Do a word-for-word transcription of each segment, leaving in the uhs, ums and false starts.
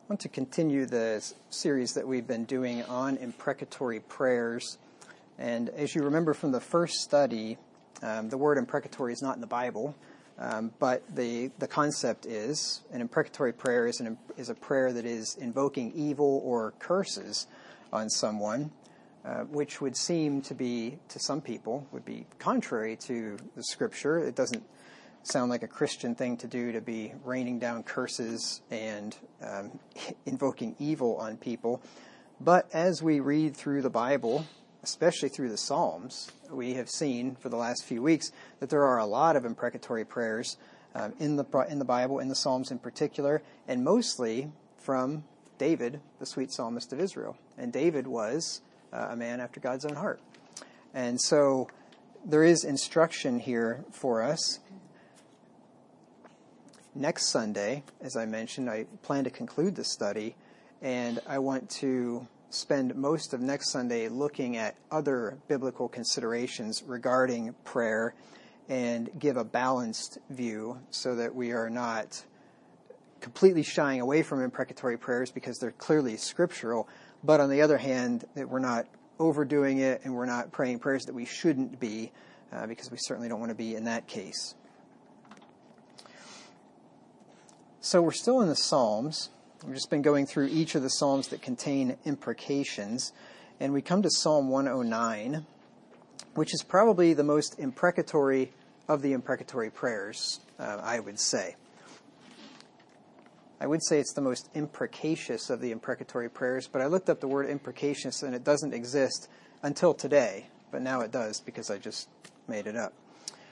I want to continue the s- series that we've been doing on imprecatory prayers. And as you remember from the first study, um, the word imprecatory is not in the Bible, um, but the, the concept is an imprecatory prayer is, an, is a prayer that is invoking evil or curses on someone, uh, which would seem to be, to some people, would be contrary to the Scripture. It doesn't sound like a Christian thing to do, to be raining down curses and um, invoking evil on people. But as we read through the Bible, especially through the Psalms, we have seen for the last few weeks that there are a lot of imprecatory prayers um, in the in the Bible, in the Psalms in particular, and mostly from David, the sweet psalmist of Israel. And David was uh, a man after God's own heart. And so there is instruction here for us. Next Sunday, as I mentioned, I plan to conclude the study, and I want to spend most of next Sunday looking at other biblical considerations regarding prayer and give a balanced view so that we are not completely shying away from imprecatory prayers because they're clearly scriptural, but on the other hand, that we're not overdoing it and we're not praying prayers that we shouldn't be, uh, because we certainly don't want to be in that case. So we're still in the Psalms. We've just been going through each of the Psalms that contain imprecations. And we come to Psalm one oh nine, which is probably the most imprecatory of the imprecatory prayers, uh, I would say. I would say it's the most imprecacious of the imprecatory prayers, but I looked up the word imprecacious and it doesn't exist until today. But now it does because I just made it up.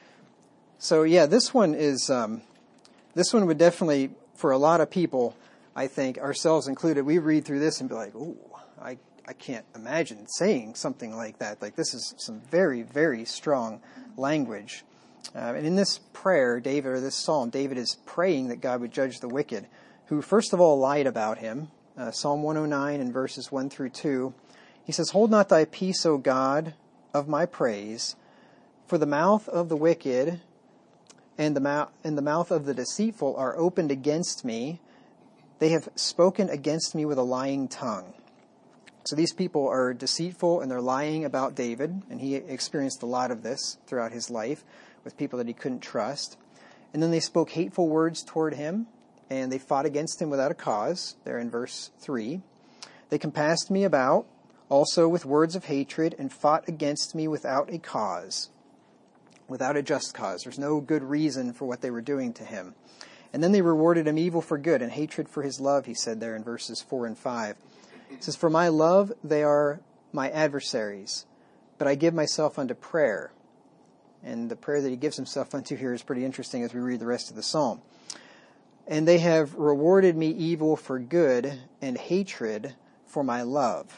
So yeah, this one is... Um, this one would definitely... For a lot of people, I think, ourselves included, we read through this and be like, ooh, I, I can't imagine saying something like that. Like, this is some very, very strong language. Uh, and in this prayer, David, or this psalm, David is praying that God would judge the wicked, who first of all lied about him. Uh, Psalm one oh nine and verses one through two. He says, "Hold not thy peace, O God, of my praise, for the mouth of the wicked and the mouth and the mouth of the deceitful are opened against me. They have spoken against me with a lying tongue." So these people are deceitful and they're lying about David, and he experienced a lot of this throughout his life with people that he couldn't trust. And then they spoke hateful words toward him, and they fought against him without a cause, there in verse three. "They compassed me about also with words of hatred and fought against me without a cause." Without a just cause. There's no good reason for what they were doing to him. And then they rewarded him evil for good and hatred for his love, he said there in verses four and five. He says, "For my love they are my adversaries, but I give myself unto prayer." And the prayer that he gives himself unto here is pretty interesting as we read the rest of the psalm. "And they have rewarded me evil for good and hatred for my love."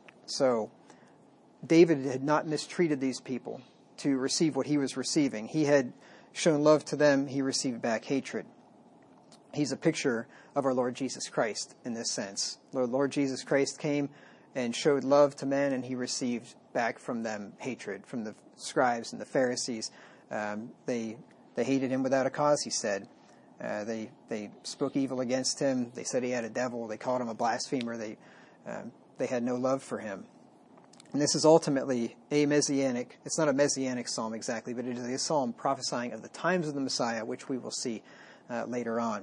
So David had not mistreated these people to receive what he was receiving. He had shown love to them. He received back hatred. He's a picture of our Lord Jesus Christ in this sense. Lord, Lord Jesus Christ came and showed love to men, and he received back from them hatred, from the scribes and the Pharisees. Um, they they hated him without a cause, he said. Uh, they they spoke evil against him. They said he had a devil. They called him a blasphemer. They um, they had no love for him. And this is ultimately a messianic, it's not a messianic psalm exactly, but it is a psalm prophesying of the times of the Messiah, which we will see uh, later on.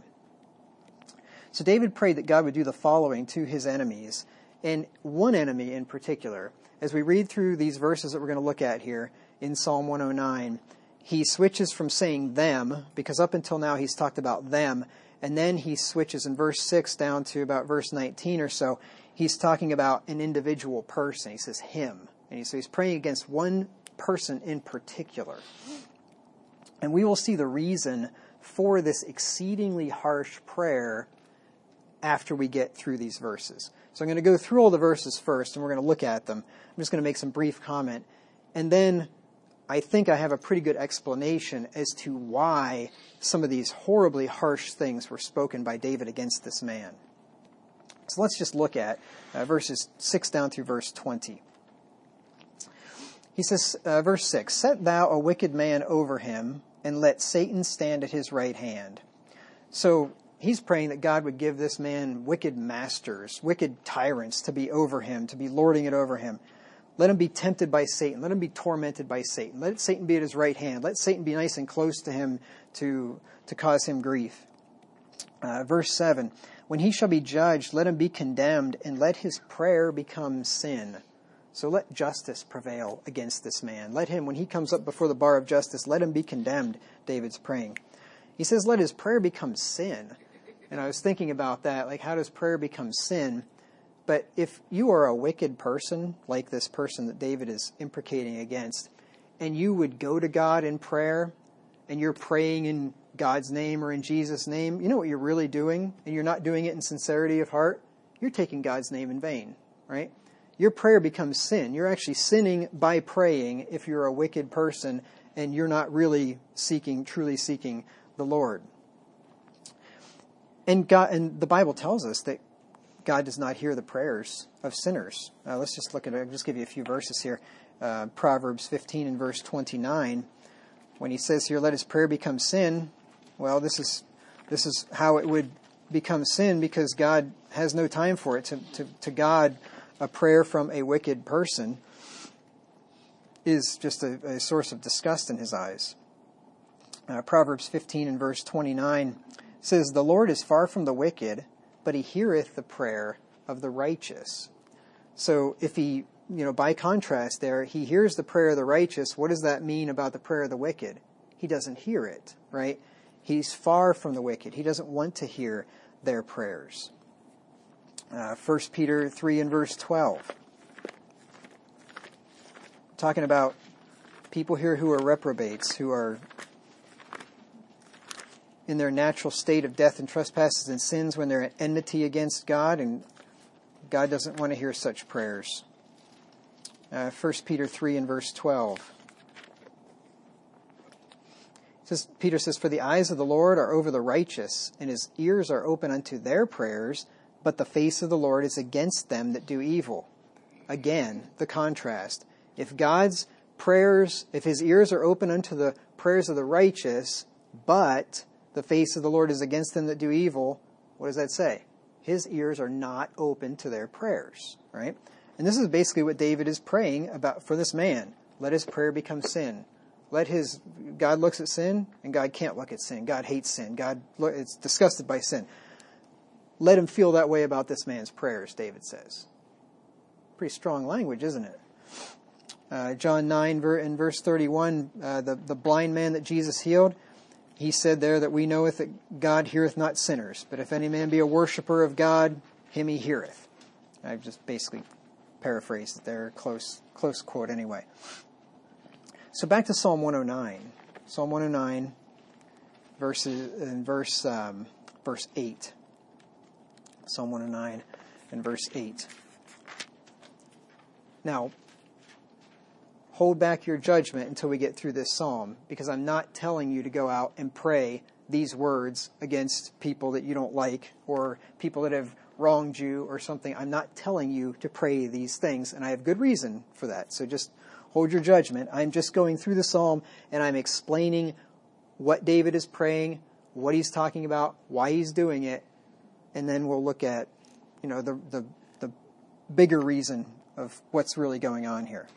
So David prayed that God would do the following to his enemies, and one enemy in particular. As we read through these verses that we're going to look at here in Psalm one oh nine, he switches from saying them, because up until now he's talked about them, and then he switches in verse six down to about verse nineteen or so. He's talking about an individual person. He says him. And he, so he's praying against one person in particular. And we will see the reason for this exceedingly harsh prayer after we get through these verses. So I'm going to go through all the verses first, and we're going to look at them. I'm just going to make some brief comment. And then I think I have a pretty good explanation as to why some of these horribly harsh things were spoken by David against this man. So let's just look at uh, verses six down through verse twenty. He says, uh, verse six, "Set thou a wicked man over him, and let Satan stand at his right hand." So he's praying that God would give this man wicked masters, wicked tyrants to be over him, to be lording it over him. Let him be tempted by Satan. Let him be tormented by Satan. Let Satan be at his right hand. Let Satan be nice and close to him to, to cause him grief. Uh, verse seven, when he shall be judged, let him be condemned, and let his prayer become sin. So let justice prevail against this man. Let him, when he comes up before the bar of justice, let him be condemned, David's praying. He says, let his prayer become sin. And I was thinking about that, like, how does prayer become sin? But if you are a wicked person, like this person that David is imprecating against, and you would go to God in prayer, and you're praying in God's name or in Jesus' name, you know what you're really doing, and you're not doing it in sincerity of heart? You're taking God's name in vain, right? Your prayer becomes sin. You're actually sinning by praying if you're a wicked person, and you're not really seeking, truly seeking the Lord. And God, and the Bible tells us that God does not hear the prayers of sinners. Uh, let's just look at it. I'll just give you a few verses here. Uh, Proverbs fifteen and verse twenty-nine. When he says here, let his prayer become sin, well, this is this is how it would become sin, because God has no time for it. To, to, to God, a prayer from a wicked person is just a, a source of disgust in his eyes. Uh, Proverbs fifteen and verse twenty-nine says, the Lord is far from the wicked, but he heareth the prayer of the righteous. So if he, you know, by contrast there, he hears the prayer of the righteous, what does that mean about the prayer of the wicked? He doesn't hear it, right? He's far from the wicked. He doesn't want to hear their prayers. Uh, First Peter three and verse twelve. Talking about people here who are reprobates, who are in their natural state of death and trespasses and sins, when they're at enmity against God, and God doesn't want to hear such prayers. Uh, First Peter three and verse twelve. It says, Peter says, for the eyes of the Lord are over the righteous, and his ears are open unto their prayers, but the face of the Lord is against them that do evil. Again, the contrast. If God's prayers, if his ears are open unto the prayers of the righteous, but the face of the Lord is against them that do evil, what does that say? His ears are not open to their prayers, right? And this is basically what David is praying about for this man. Let his prayer become sin. Let his, God looks at sin, and God can't look at sin. God hates sin. God is disgusted by sin. Let him feel that way about this man's prayers, David says. Pretty strong language, isn't it? Uh, John nine and verse thirty-one, uh, the, the blind man that Jesus healed, he said there that we knoweth that God heareth not sinners, but if any man be a worshipper of God, him he heareth. I've just basically paraphrased it there, close close quote anyway. So back to Psalm one oh nine. Psalm one oh nine, verses in verse um, verse eight. Psalm one oh nine and verse eight. Now, hold back your judgment until we get through this psalm, because I'm not telling you to go out and pray these words against people that you don't like or people that have wronged you or something. I'm not telling you to pray these things, and I have good reason for that. So just hold your judgment. I'm just going through the psalm, and I'm explaining what David is praying, what he's talking about, why he's doing it, and then we'll look at, you know, the the, the bigger reason of what's really going on here.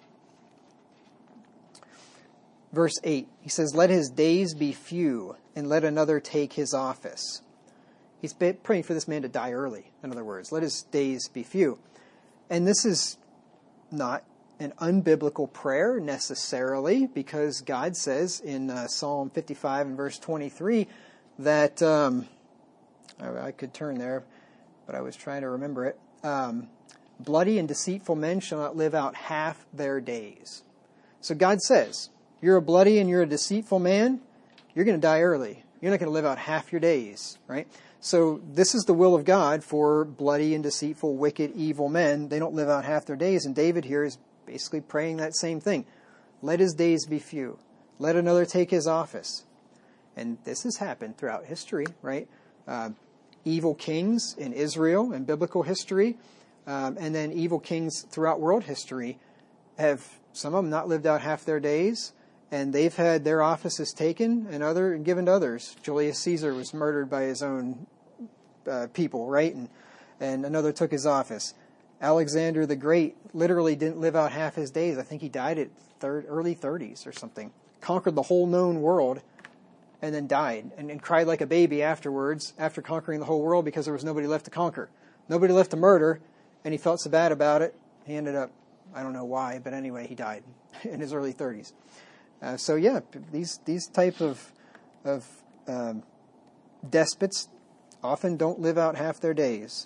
Verse eight, he says, let his days be few, and let another take his office. He's praying for this man to die early, in other words. Let his days be few. And this is not an unbiblical prayer necessarily, because God says in uh, Psalm fifty-five and verse twenty-three that, um, I, I could turn there, but I was trying to remember it. Um, bloody and deceitful men shall not live out half their days. So God says, you're a bloody and you're a deceitful man, you're going to die early. You're not going to live out half your days, right? So this is the will of God for bloody and deceitful, wicked, evil men. They don't live out half their days. And David here is basically praying that same thing. Let his days be few. Let another take his office. And this has happened throughout history, right? Uh, evil kings in Israel in biblical history, um, and then evil kings throughout world history have, some of them not lived out half their days. And they've had their offices taken and other and given to others. Julius Caesar was murdered by his own uh, people, right? And, and another took his office. Alexander the Great literally didn't live out half his days. I think he died at third, early thirties or something. Conquered the whole known world and then died and, and cried like a baby afterwards, after conquering the whole world, because there was nobody left to conquer. Nobody left to murder, and he felt so bad about it. He ended up, I don't know why, but anyway, he died in his early thirties. Uh, so yeah, these these type of of um, despots often don't live out half their days.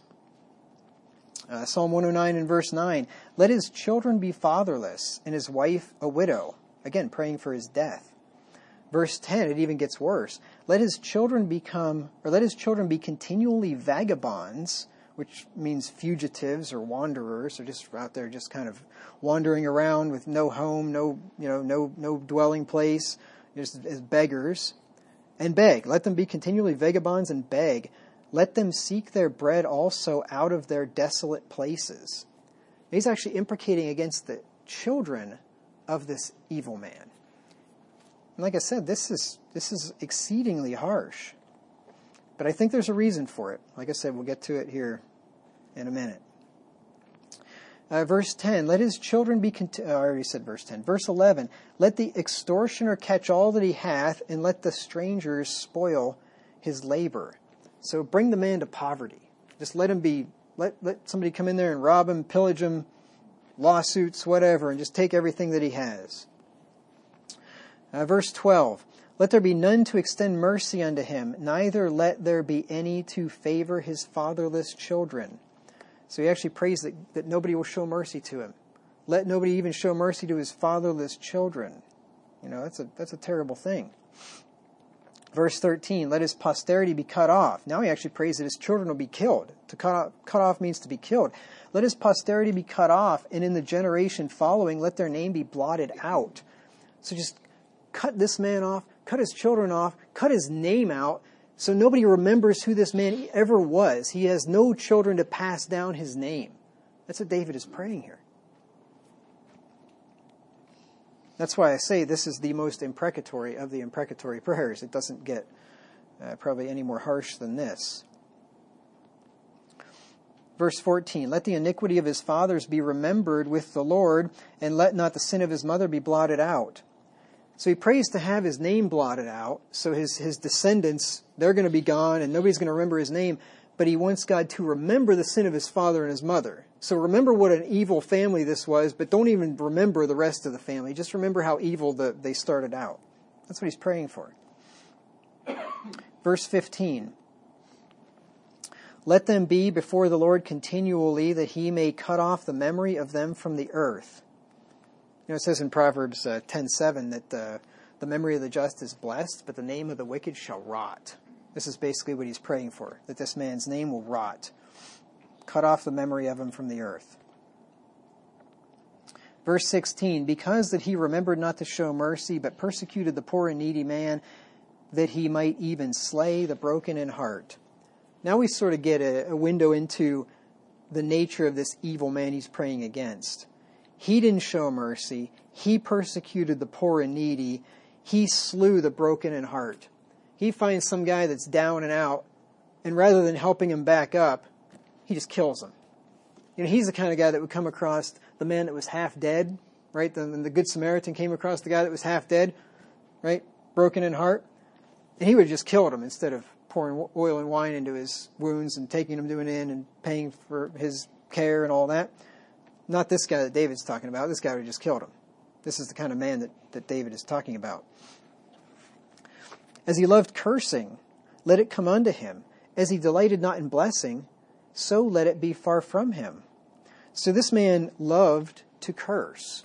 Uh, Psalm one oh nine and verse nine, let his children be fatherless and his wife a widow. Again, praying for his death. Verse ten, it even gets worse. Let his children become, or let his children be continually vagabonds, which means fugitives or wanderers, or just out there just kind of wandering around with no home, no, you know, no, no dwelling place, just as beggars. And beg. Let them be continually vagabonds and beg. Let them seek their bread also out of their desolate places. He's actually imprecating against the children of this evil man. And like I said, this is this is exceedingly harsh. But I think there's a reason for it. Like I said, we'll get to it here in a minute. Uh, verse ten, let his children be... Cont- oh, I already said verse ten. Verse eleven, let the extortioner catch all that he hath, and let the strangers spoil his labor. So bring the man to poverty. Just let him be, let, let somebody come in there and rob him, pillage him, lawsuits, whatever, and just take everything that he has. Uh, verse twelve, let there be none to extend mercy unto him, neither let there be any to favor his fatherless children. So he actually prays that, that nobody will show mercy to him. Let nobody even show mercy to his fatherless children. You know, that's a that's a terrible thing. Verse thirteen, let his posterity be cut off. Now he actually prays that his children will be killed. To cut off, cut off means to be killed. Let his posterity be cut off, and in the generation following, let their name be blotted out. So just cut this man off, cut his children off, cut his name out, so nobody remembers who this man ever was. He has no children to pass down his name. That's what David is praying here. That's why I say this is the most imprecatory of the imprecatory prayers. It doesn't get uh, probably any more harsh than this. Verse fourteen, let the iniquity of his fathers be remembered with the Lord, and let not the sin of his mother be blotted out. So he prays to have his name blotted out, so his, his descendants, they're going to be gone, and nobody's going to remember his name, but he wants God to remember the sin of his father and his mother. So remember what an evil family this was, but don't even remember the rest of the family. Just remember how evil the, they started out. That's what he's praying for. Verse fifteen. Let them be before the Lord continually, that he may cut off the memory of them from the earth. You know, it says in Proverbs uh, ten seven that uh, the memory of the just is blessed, but the name of the wicked shall rot. This is basically what he's praying for, that this man's name will rot. Cut off the memory of him from the earth. Verse sixteen, because that he remembered not to show mercy, but persecuted the poor and needy man, that he might even slay the broken in heart. Now we sort of get a, a window into the nature of this evil man he's praying against. He didn't show mercy. He persecuted the poor and needy. He slew the broken in heart. He finds some guy that's down and out, and rather than helping him back up, he just kills him. You know, he's the kind of guy that would come across the man that was half dead, right? The, the Good Samaritan came across the guy that was half dead, right? Broken in heart. And he would have just killed him instead of pouring oil and wine into his wounds and taking him to an inn and paying for his care and all that. Not this guy that David's talking about. This guy would have just killed him. This is the kind of man that, that David is talking about. As he loved cursing, let it come unto him. As he delighted not in blessing, so let it be far from him. So this man loved to curse.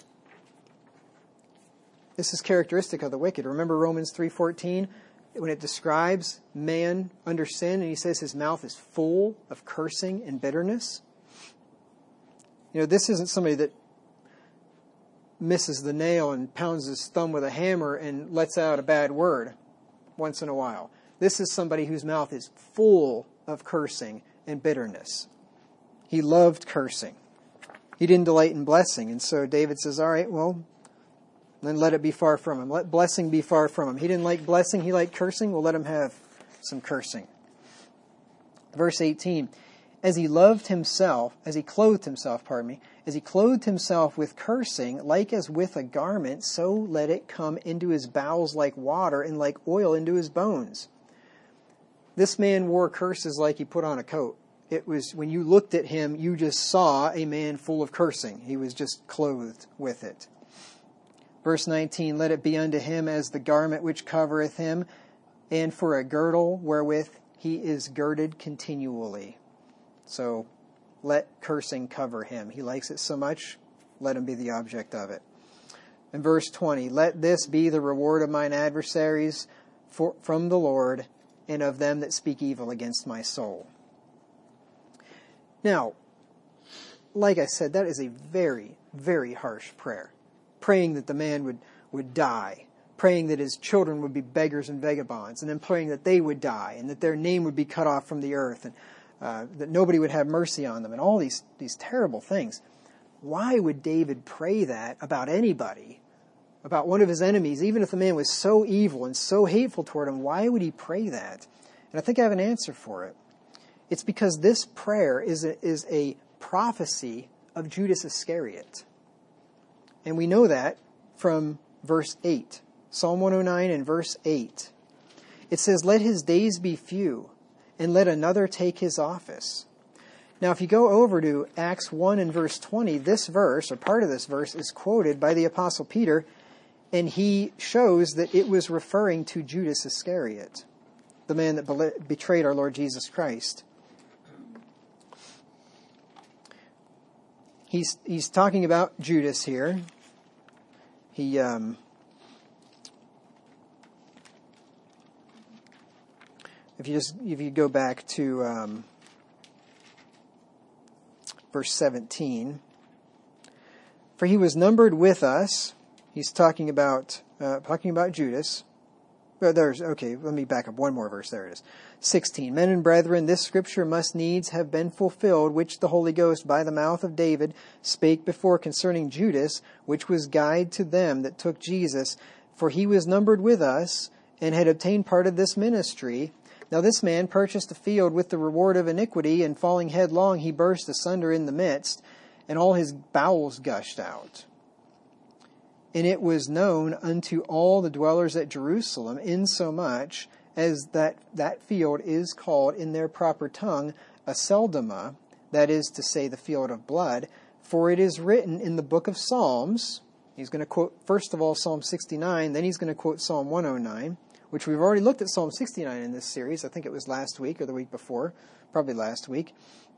This is characteristic of the wicked. Remember Romans three fourteen, when it describes man under sin, and he says his mouth is full of cursing and bitterness. You know, this isn't somebody that misses the nail and pounds his thumb with a hammer and lets out a bad word once in a while. This is somebody whose mouth is full of cursing and bitterness. He loved cursing. He didn't delight in blessing. And so David says, all right, well, then let it be far from him. Let blessing be far from him. He didn't like blessing. He liked cursing. Well, let him have some cursing. Verse eighteen, as he loved himself, as he clothed himself, pardon me, as he clothed himself with cursing, like as with a garment, so let it come into his bowels like water and like oil into his bones. This man wore curses like he put on a coat. It was, when you looked at him, you just saw a man full of cursing. He was just clothed with it. Verse nineteen, let it be unto him as the garment which covereth him, and for a girdle wherewith he is girded continually. So let cursing cover him. He likes it so much, let him be the object of it. In verse twenty, let this be the reward of mine adversaries for, from the Lord, and of them that speak evil against my soul. Now, like I said, that is a very, very harsh prayer. Praying that the man would, would die. Praying that his children would be beggars and vagabonds. And then praying that they would die and that their name would be cut off from the earth. And uh, that nobody would have mercy on them. And all these, these terrible things. Why would David pray that about anybody? About one of his enemies? Even if the man was so evil and so hateful toward him, why would he pray that? And I think I have an answer for it. It's because this prayer is a, is a prophecy of Judas Iscariot. And we know that from verse eight. Psalm one oh nine and verse eight. It says, let his days be few, and let another take his office. Now, if you go over to Acts one and verse twenty, this verse, or part of this verse, is quoted by the Apostle Peter, and he shows that it was referring to Judas Iscariot, the man that betrayed our Lord Jesus Christ. He's he's talking about Judas here. He um, if you just if you go back to um, verse seventeen, for he was numbered with us. He's talking about uh, talking about Judas. Oh, there's okay. Let me back up one more verse. There it is. sixteen. Men and brethren, this scripture must needs have been fulfilled, which the Holy Ghost by the mouth of David spake before concerning Judas, which was guide to them that took Jesus. For he was numbered with us, and had obtained part of this ministry. Now this man purchased a field with the reward of iniquity, and falling headlong he burst asunder in the midst, and all his bowels gushed out. And it was known unto all the dwellers at Jerusalem, insomuch as that that field is called in their proper tongue Aceldama, that is to say, the field of blood. For it is written in the book of Psalms. He's going to quote, first of all, Psalm sixty-nine, then he's going to quote Psalm one oh nine, which we've already looked at Psalm sixty-nine in this series. I think it was last week or the week before, probably last week.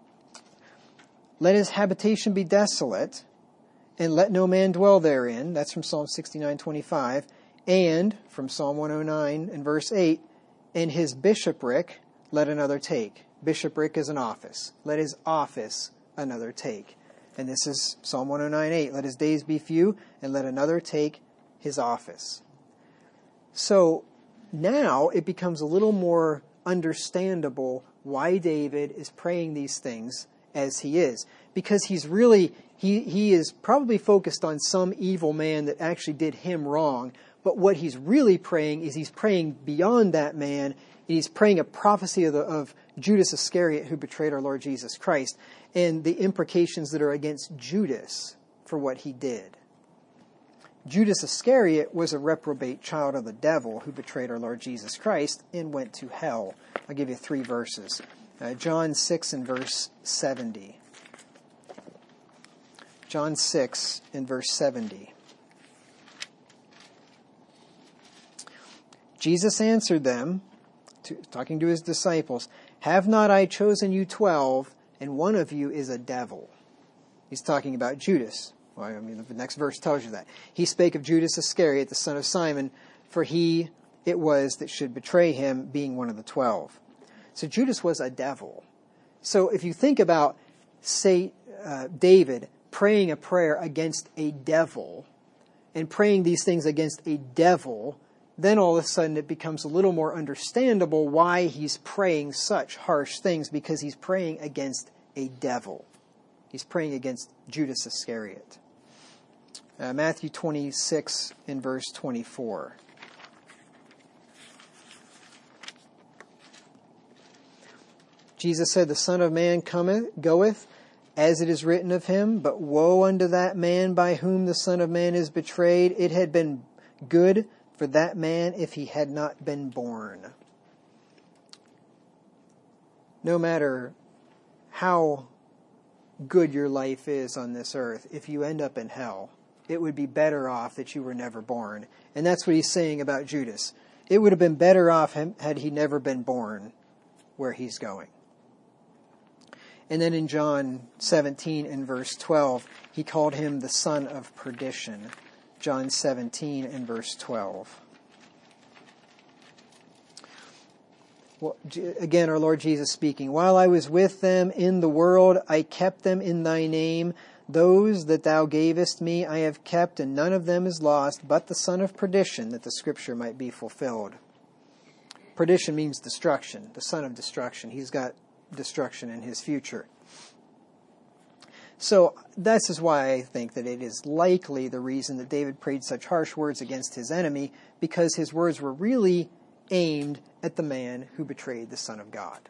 Let his habitation be desolate, and let no man dwell therein. That's from Psalm sixty-nine twenty-five. And from Psalm one oh nine and verse eight, and his bishopric let another take. Bishopric is an office. Let his office another take. And this is Psalm one oh nine eight. Let his days be few, and let another take his office. So now it becomes a little more understandable why David is praying these things as he is. Because he's really, he, he is probably focused on some evil man that actually did him wrong. But what he's really praying is he's praying beyond that man. And he's praying a prophecy of, the, of Judas Iscariot who betrayed our Lord Jesus Christ. And the imprecations that are against Judas for what he did. Judas Iscariot was a reprobate child of the devil who betrayed our Lord Jesus Christ and went to hell. I'll give you three verses. Uh, John six and verse seventy. John six and verse seventy. Jesus answered them, to, talking to his disciples, have not I chosen you twelve, and one of you is a devil? He's talking about Judas. Well, I mean, the next verse tells you that. He spake of Judas Iscariot, the son of Simon, for he it was that should betray him, being one of the twelve. So Judas was a devil. So if you think about, say, uh, David praying a prayer against a devil, and praying these things against a devil, then all of a sudden it becomes a little more understandable why he's praying such harsh things, because he's praying against a devil. He's praying against Judas Iscariot. Uh, Matthew twenty-six and verse twenty-four. Jesus said, the Son of Man cometh, goeth, as it is written of him, but woe unto that man by whom the Son of Man is betrayed. It had been good for that man if he had not been born. No matter how good your life is on this earth, if you end up in hell, it would be better off that you were never born. And that's what he's saying about Judas. It would have been better off him had he never been born where he's going. And then in John seventeen and verse twelve, he called him the son of perdition. John seventeen and verse twelve. Well, again, our Lord Jesus speaking, while I was with them in the world, I kept them in thy name. Those that thou gavest me I have kept, and none of them is lost, but the son of perdition, that the scripture might be fulfilled. Perdition means destruction, the son of destruction. He's got destruction in his future. So this is why I think that it is likely the reason that David prayed such harsh words against his enemy, because his words were really aimed at the man who betrayed the Son of God.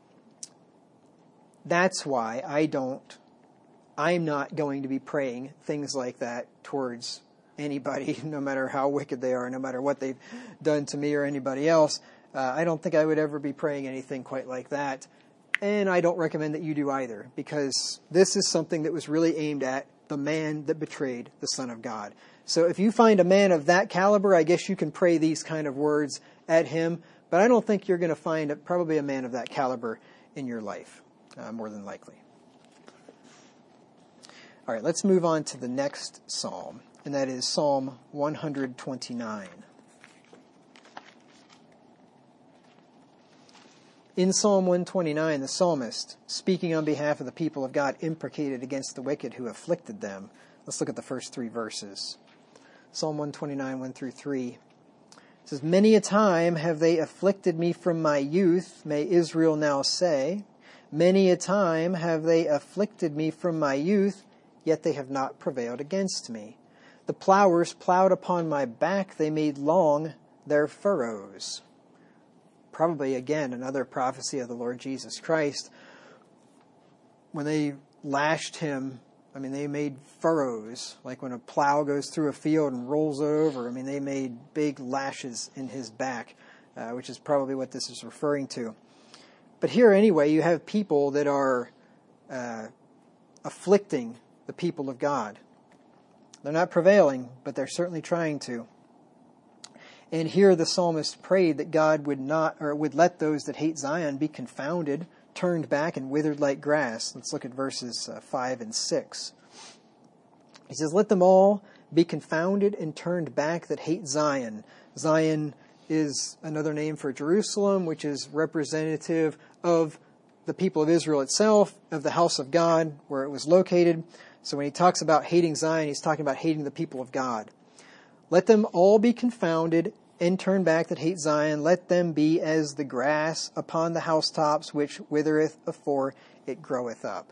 That's why I don't, I'm not going to be praying things like that towards anybody, no matter how wicked they are, no matter what they've done to me or anybody else. Uh, I don't think I would ever be praying anything quite like that. And I don't recommend that you do either, because this is something that was really aimed at the man that betrayed the Son of God. So if you find a man of that caliber, I guess you can pray these kind of words at him. But I don't think you're going to find a, probably a man of that caliber in your life, uh, more than likely. All right, let's move on to the next psalm, and that is Psalm one twenty-nine. In Psalm one twenty-nine, the psalmist, speaking on behalf of the people of God, imprecated against the wicked who afflicted them. Let's look at the first three verses. Psalm one twenty-nine, one through three. It says, many a time have they afflicted me from my youth, may Israel now say. Many a time have they afflicted me from my youth, yet they have not prevailed against me. The plowers plowed upon my back, they made long their furrows. Probably, again, another prophecy of the Lord Jesus Christ. When they lashed him, I mean, they made furrows, like when a plow goes through a field and rolls it over. I mean, they made big lashes in his back, uh, which is probably what this is referring to. But here, anyway, you have people that are uh, afflicting the people of God. They're not prevailing, but they're certainly trying to. And here the psalmist prayed that God would not, or would let those that hate Zion be confounded, turned back, and withered like grass. Let's look at verses uh, five and six. He says, let them all be confounded and turned back that hate Zion. Zion is another name for Jerusalem, which is representative of the people of Israel itself, of the house of God, where it was located. So when he talks about hating Zion, he's talking about hating the people of God. Let them all be confounded and turn back that hate Zion. Let them be as the grass upon the housetops, which withereth afore it groweth up.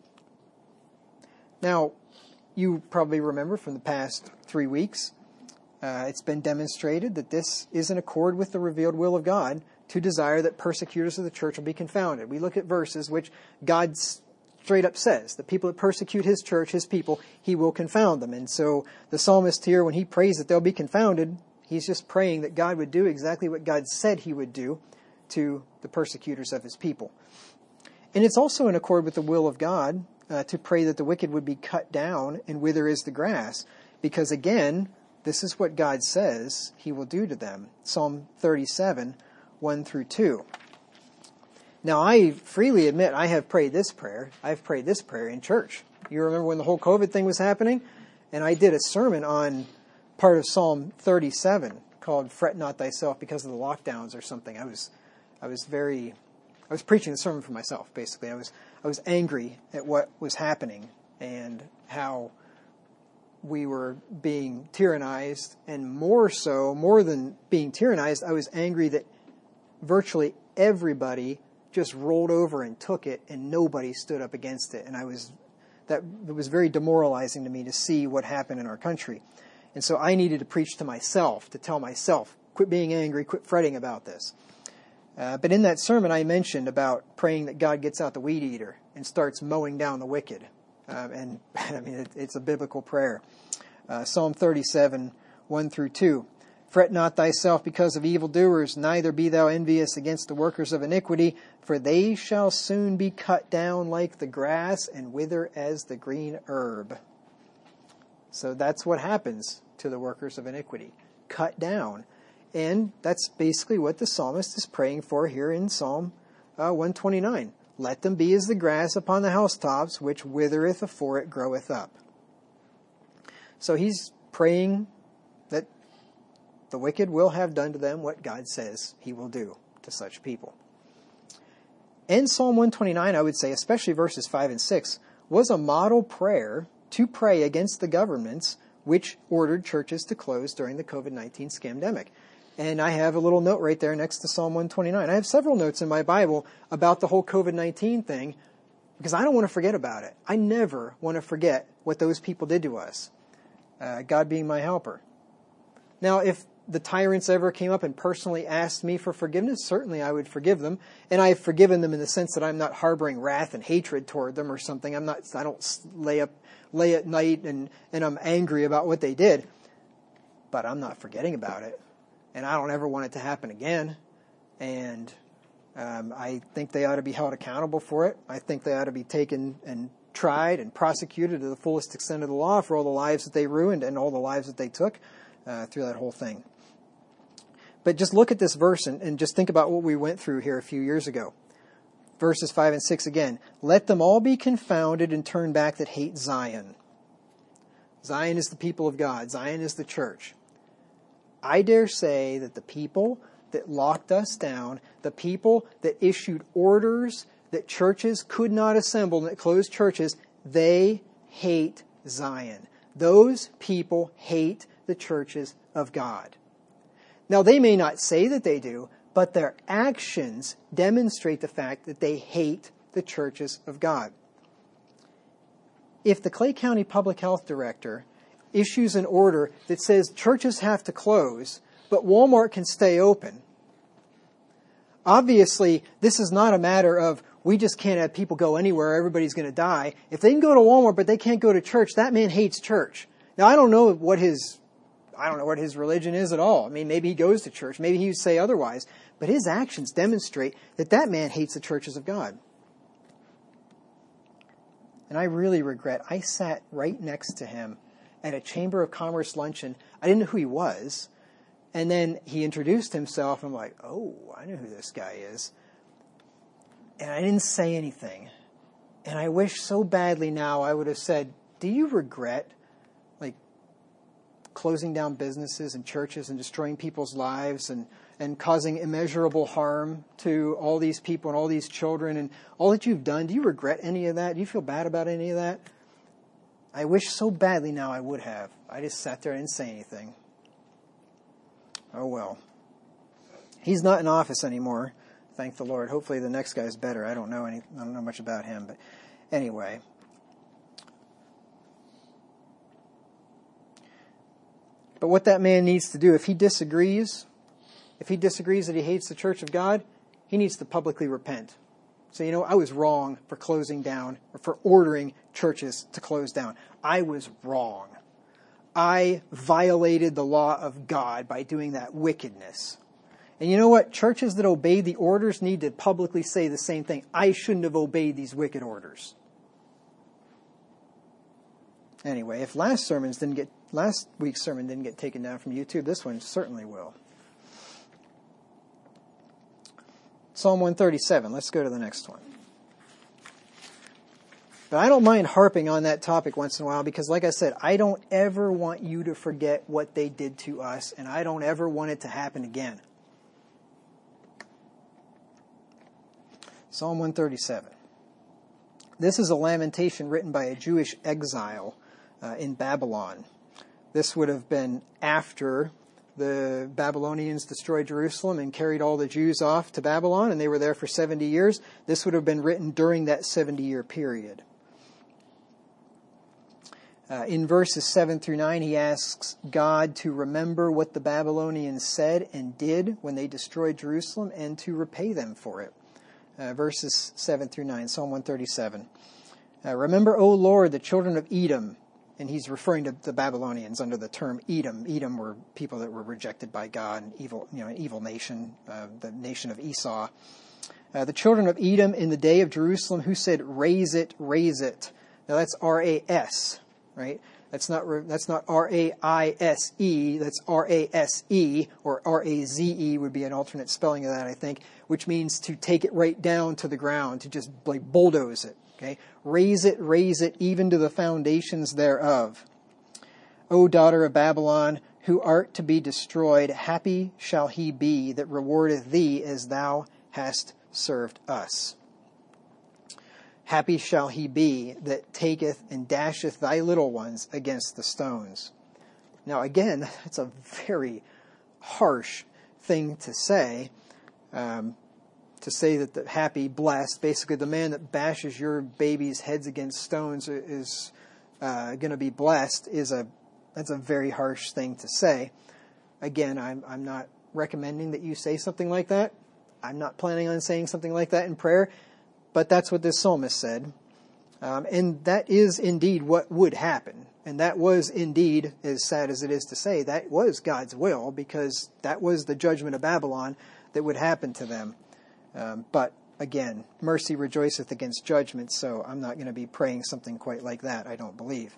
Now, you probably remember from the past three weeks, uh, it's been demonstrated that this is in accord with the revealed will of God to desire that persecutors of the church will be confounded. We look at verses which God straight up says, the people that persecute his church, his people, he will confound them. And so the psalmist here, when he prays that they'll be confounded, he's just praying that God would do exactly what God said he would do to the persecutors of his people. And it's also in accord with the will of God uh, to pray that the wicked would be cut down and wither as the grass. Because again, this is what God says he will do to them. Psalm thirty-seven, one through two. Now, I freely admit I have prayed this prayer. I've prayed this prayer in church. You remember when the whole COVID thing was happening? And I did a sermon on part of Psalm thirty-seven called Fret Not Thyself because of the lockdowns or something. I was I was very, I was preaching the sermon for myself, basically. I was I was angry at what was happening and how we were being tyrannized. And more so, more than being tyrannized, I was angry that virtually everybody just rolled over and took it, and nobody stood up against it. And I was, that it was very demoralizing to me to see what happened in our country. And so I needed to preach to myself, to tell myself, quit being angry, quit fretting about this. Uh, but in that sermon, I mentioned about praying that God gets out the weed eater and starts mowing down the wicked. Um, and I mean, it, it's a biblical prayer. Uh, Psalm thirty-seven, one through two. Fret not thyself because of evildoers, neither be thou envious against the workers of iniquity, for they shall soon be cut down like the grass and wither as the green herb. So that's what happens to the workers of iniquity. Cut down. And that's basically what the psalmist is praying for here in Psalm uh, one twenty-nine. Let them be as the grass upon the housetops, which withereth afore it groweth up. So he's praying that the wicked will have done to them what God says he will do to such people. And Psalm one twenty-nine, I would say, especially verses five and six, was a model prayer to pray against the governments which ordered churches to close during the covid nineteen scamdemic. And I have a little note right there next to Psalm one twenty-nine. I have several notes in my Bible about the whole covid nineteen thing because I don't want to forget about it. I never want to forget what those people did to us, uh, God being my helper. Now, if the tyrants ever came up and personally asked me for forgiveness, certainly I would forgive them. And I've forgiven them in the sense that I'm not harboring wrath and hatred toward them or something. I'm not, I don't lay up, lay at night and, and I'm angry about what they did. But I'm not forgetting about it. And I don't ever want it to happen again. And um, I think they ought to be held accountable for it. I think they ought to be taken and tried and prosecuted to the fullest extent of the law for all the lives that they ruined and all the lives that they took uh, through that whole thing. But just look at this verse and, and just think about what we went through here a few years ago. Verses five and six again. Let them all be confounded and turn back that hate Zion. Zion is the people of God. Zion is the church. I dare say that the people that locked us down, the people that issued orders that churches could not assemble and that closed churches, they hate Zion. Those people hate the churches of God. Now, they may not say that they do, but their actions demonstrate the fact that they hate the churches of God. If the Clay County Public Health Director issues an order that says churches have to close, but Walmart can stay open, obviously, this is not a matter of we just can't have people go anywhere, everybody's going to die. If they can go to Walmart, but they can't go to church, that man hates church. Now, I don't know what his... I don't know what his religion is at all. I mean, maybe he goes to church. Maybe he would say otherwise. But his actions demonstrate that that man hates the churches of God. And I really regret, I sat right next to him at a Chamber of Commerce luncheon. I didn't know who he was. And then he introduced himself. I'm like, oh, I know who this guy is. And I didn't say anything. And I wish so badly now I would have said, do you regret closing down businesses and churches and destroying people's lives and, and causing immeasurable harm to all these people and all these children and all that you've done? Do you regret any of that? Do you feel bad about any of that? I wish so badly now I would have. I just sat there and didn't say anything. Oh well. He's not in office anymore. Thank the Lord. Hopefully the next guy's better. I don't know any I don't know much about him, but anyway. But what that man needs to do, if he disagrees, if he disagrees that he hates the church of God, he needs to publicly repent. So, you know, I was wrong for closing down, or for ordering churches to close down. I was wrong. I violated the law of God by doing that wickedness. And you know what? Churches that obey the orders need to publicly say the same thing. I shouldn't have obeyed these wicked orders. Anyway, if last sermons didn't get last week's sermon didn't get taken down from YouTube, this one certainly will. Psalm one thirty-seven. Let's go to the next one. But I don't mind harping on that topic once in a while because, like I said, I don't ever want you to forget what they did to us, and I don't ever want it to happen again. Psalm one thirty-seven. This is a lamentation written by a Jewish exile uh, in Babylon. This would have been after the Babylonians destroyed Jerusalem and carried all the Jews off to Babylon, and they were there for seventy years. This would have been written during that seventy-year period. Uh, in verses seven through nine, he asks God to remember what the Babylonians said and did when they destroyed Jerusalem and to repay them for it. Uh, verses seven through nine, Psalm one thirty-seven. Uh, Remember, O Lord, the children of Edom. And he's referring to the Babylonians under the term Edom. Edom were people that were rejected by God, an evil, you know, an evil nation, uh, the nation of Esau. Uh, the children of Edom in the day of Jerusalem, who said, "Raise it, raise it." Now that's R A S, right? That's not that's not R A I S E. That's R A S E, or R A Z E would be an alternate spelling of that, I think, which means to take it right down to the ground, to just like bulldoze it. Okay, raise it, raise it, even to the foundations thereof. O daughter of Babylon, who art to be destroyed, happy shall he be that rewardeth thee as thou hast served us. Happy shall he be that taketh and dasheth thy little ones against the stones. Now again, that's a very harsh thing to say. Um, to say that the happy, blessed, basically the man that bashes your baby's heads against stones is uh, going to be blessed, is a that's a very harsh thing to say. Again, I'm I'm not recommending that you say something like that. I'm not planning on saying something like that in prayer, but that's what this psalmist said. Um, and that is indeed what would happen. And that was indeed, as sad as it is to say, that was God's will, because that was the judgment of Babylon that would happen to them. Um, but again, mercy rejoiceth against judgment, so I'm not going to be praying something quite like that, I don't believe.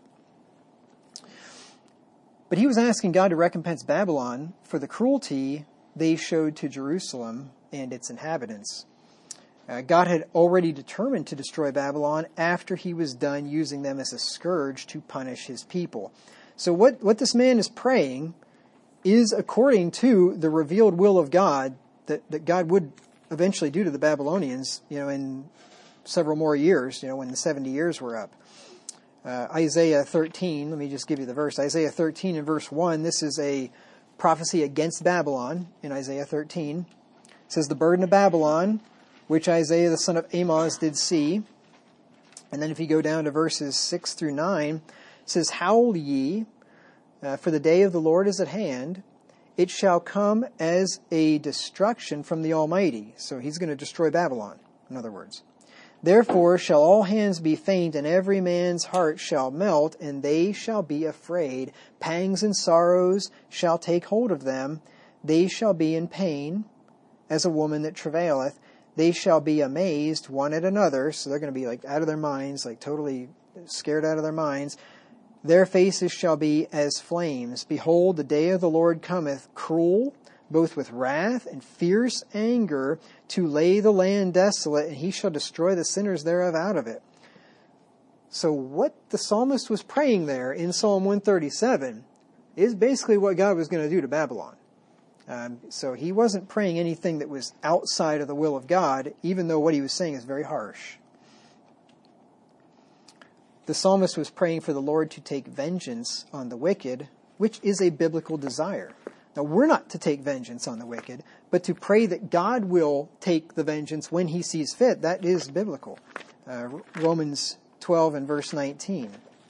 But he was asking God to recompense Babylon for the cruelty they showed to Jerusalem and its inhabitants. Uh, God had already determined to destroy Babylon after he was done using them as a scourge to punish his people. So what, what this man is praying is according to the revealed will of God, that, that God would eventually do to the Babylonians, you know, in several more years, you know, when the seventy years were up. Uh, Isaiah thirteen, let me just give you the verse. Isaiah thirteen and verse one, this is a prophecy against Babylon in Isaiah thirteen. It says, "The burden of Babylon, which Isaiah the son of Amoz did see." And then if you go down to verses six through nine, it says, "Howl ye, uh, for the day of the Lord is at hand. It shall come as a destruction from the Almighty." So he's going to destroy Babylon, in other words. "Therefore shall all hands be faint, and every man's heart shall melt, and they shall be afraid. Pangs and sorrows shall take hold of them. They shall be in pain, as a woman that travaileth. They shall be amazed one at another." So they're going to be like out of their minds, like totally scared out of their minds. "Their faces shall be as flames. Behold, the day of the Lord cometh, cruel, both with wrath and fierce anger, to lay the land desolate, and he shall destroy the sinners thereof out of it." So what the psalmist was praying there in Psalm one thirty-seven is basically what God was going to do to Babylon. Um, so he wasn't praying anything that was outside of the will of God, even though what he was saying is very harsh. The psalmist was praying for the Lord to take vengeance on the wicked, which is a biblical desire. Now, we're not to take vengeance on the wicked, but to pray that God will take the vengeance when he sees fit, that is biblical. Uh, Romans twelve and verse nineteen.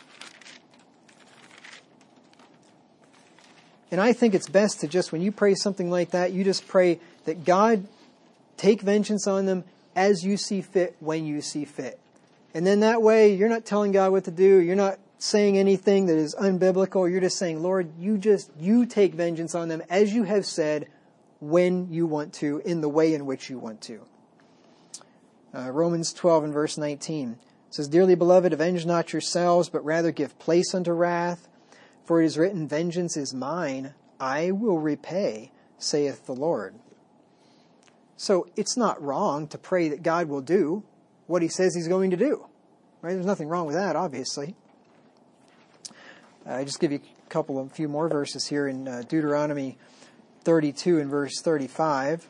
And I think it's best to just, when you pray something like that, you just pray that God take vengeance on them as you see fit, when you see fit. And then that way, you're not telling God what to do. You're not saying anything that is unbiblical. You're just saying, "Lord, you just, you take vengeance on them as you have said, when you want to, in the way in which you want to." Uh, Romans twelve and verse nineteen says, "Dearly beloved, avenge not yourselves, but rather give place unto wrath. For it is written, vengeance is mine, I will repay, saith the Lord." So it's not wrong to pray that God will do what he says he's going to do. Right? There's nothing wrong with that, obviously. Uh, I just give you a couple of few more verses here in uh, Deuteronomy thirty-two and verse thirty-five.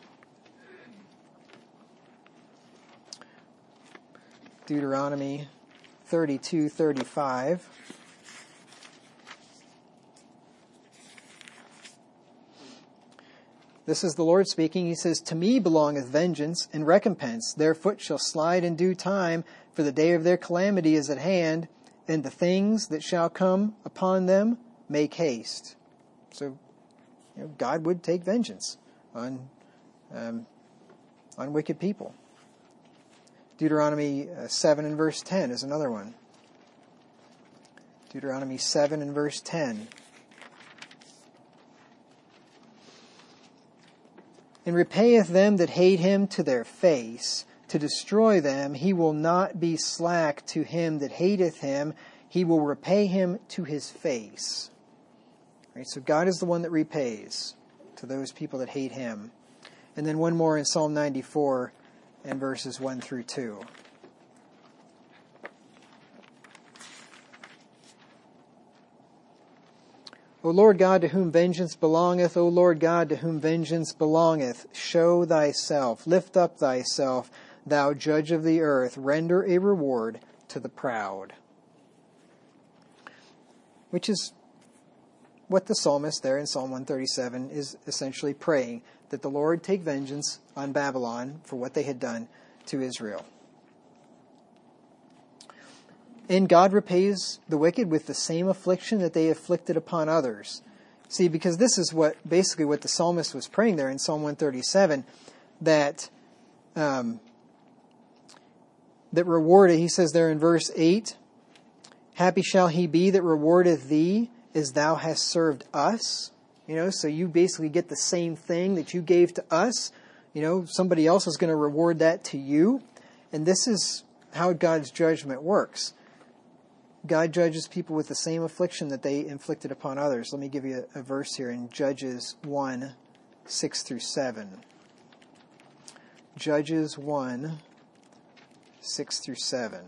Deuteronomy thirty-two thirty-five. This is the Lord speaking. He says, "To me belongeth vengeance and recompense. Their foot shall slide in due time, for the day of their calamity is at hand. and the things that shall come upon them, make haste. So, you know, God would take vengeance on um, on wicked people. Deuteronomy uh, seven and verse ten is another one. Deuteronomy seven and verse ten. And repayeth them that hate him to their face, to destroy them. He will not be slack to him that hateth him. He will repay him to his face. Right, so God is the one that repays to those people that hate him. And then one more in Psalm ninety-four and verses one through two. O Lord God, to whom vengeance belongeth, O Lord God, to whom vengeance belongeth, show thyself, lift up thyself, thou judge of the earth, render a reward to the proud. Which is what the psalmist there in Psalm one thirty-seven is essentially praying, that the Lord take vengeance on Babylon for what they had done to Israel. And God repays the wicked with the same affliction that they afflicted upon others. See, because this is what basically what the psalmist was praying there in Psalm one thirty-seven, that um, that rewarded, he says there in verse eight, happy shall he be that rewardeth thee as thou hast served us. You know, so you basically get the same thing that you gave to us. You know, somebody else is going to reward that to you. And this is how God's judgment works. God judges people with the same affliction that they inflicted upon others. Let me give you a, a verse here in Judges one, six through seven. Judges one, six through seven.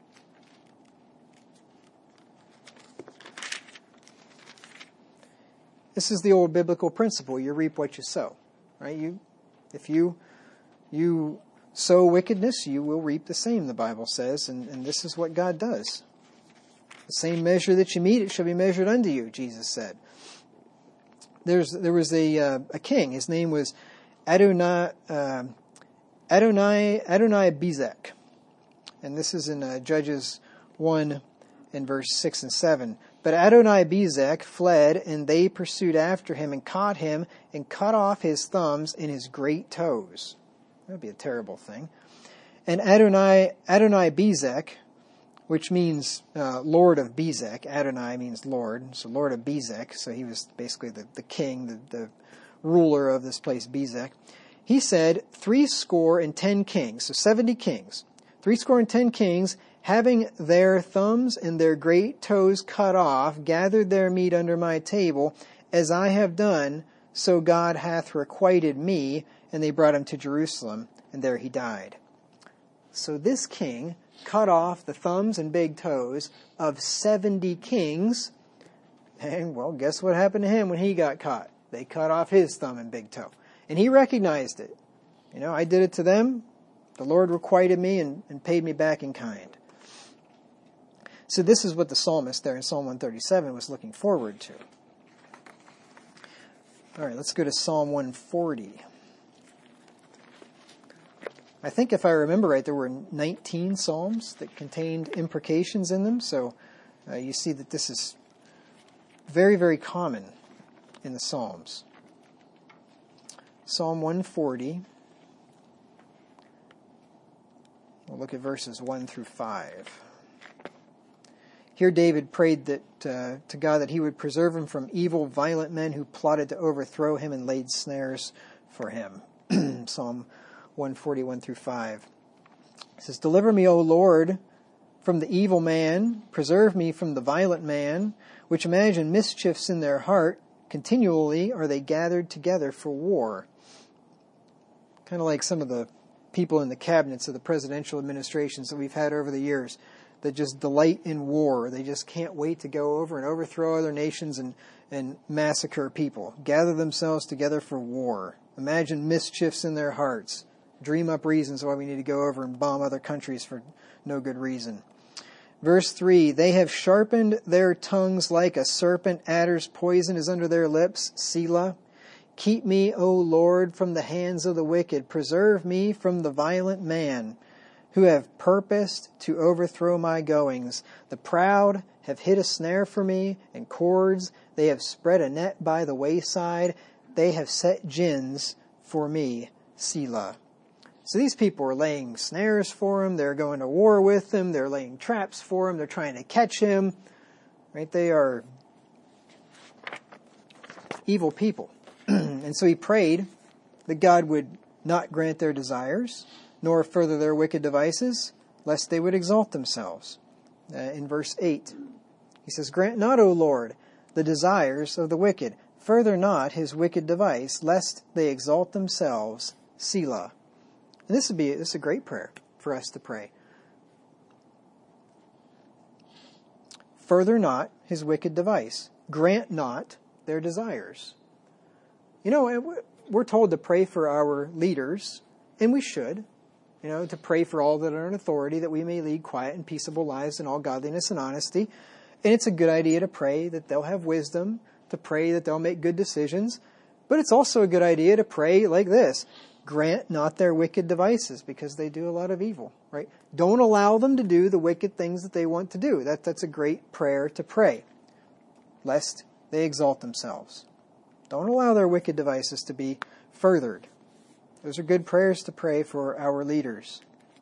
This is the old biblical principle. You reap what you sow. Right? You, if you you sow wickedness, you will reap the same, the Bible says. And, and this is what God does. The same measure that you meet, it shall be measured unto you, Jesus said. There's there was a uh, a king. His name was Adonai uh, Adonai Adonai Bezek, and this is in uh, Judges one and verse six and seven. But Adonai Bezek fled, and they pursued after him and caught him and cut off his thumbs and his great toes. That would be a terrible thing. And Adonai Adonai Bezek, which means uh, Lord of Bezek. Adonai means Lord, so Lord of Bezek. So he was basically the, the king, the, the ruler of this place, Bezek. He said, three score and ten kings, so seventy kings, three score and ten kings, having their thumbs and their great toes cut off, gathered their meat under my table, as I have done, so God hath requited me. And they brought him to Jerusalem, and there he died. So this king cut off the thumbs and big toes of seventy kings. And, well, guess what happened to him when he got caught? They cut off his thumb and big toe. And he recognized it. You know, I did it to them. The Lord requited me and, and paid me back in kind. So this is what the psalmist there in Psalm one thirty-seven was looking forward to. All right, let's go to Psalm one forty. I think if I remember right, there were nineteen psalms that contained imprecations in them. So uh, you see that this is very, very common in the Psalms. Psalm one forty. We'll look at verses one through five. Here David prayed that uh, to God that he would preserve him from evil, violent men who plotted to overthrow him and laid snares for him. Psalm one forty-one through five. It says, deliver me, O Lord, from the evil man. Preserve me from the violent man, which imagine mischiefs in their heart. Continually are they gathered together for war. Kind of like some of the people in the cabinets of the presidential administrations that we've had over the years that just delight in war. They just can't wait to go over and overthrow other nations and, and massacre people. Gather themselves together for war. Imagine mischiefs in their hearts. Dream up reasons why we need to go over and bomb other countries for no good reason. Verse three, they have sharpened their tongues like a serpent. Adder's poison is under their lips. Selah. Keep me, O Lord, from the hands of the wicked. Preserve me from the violent man, who have purposed to overthrow my goings. The proud have hid a snare for me and cords. They have spread a net by the wayside. They have set gins for me, Selah. So these people are laying snares for him. They're going to war with him. They're laying traps for him. They're trying to catch him. Right? They are evil people. And so he prayed that God would not grant their desires, nor further their wicked devices, lest they would exalt themselves. Uh, in verse eight, he says, Grant not, O Lord, the desires of the wicked. Further not his wicked device, lest they exalt themselves. Selah. And this would be this is a great prayer for us to pray. Further not his wicked device. Grant not their desires. You know, we're told to pray for our leaders, and we should. You know, to pray for all that are in authority, that we may lead quiet and peaceable lives in all godliness and honesty. And it's a good idea to pray that they'll have wisdom, to pray that they'll make good decisions. But it's also a good idea to pray like this: grant not their wicked devices, because they do a lot of evil, right? Don't allow them to do the wicked things that they want to do. That, that's a great prayer to pray, lest they exalt themselves. Don't allow their wicked devices to be furthered. Those are good prayers to pray for our leaders.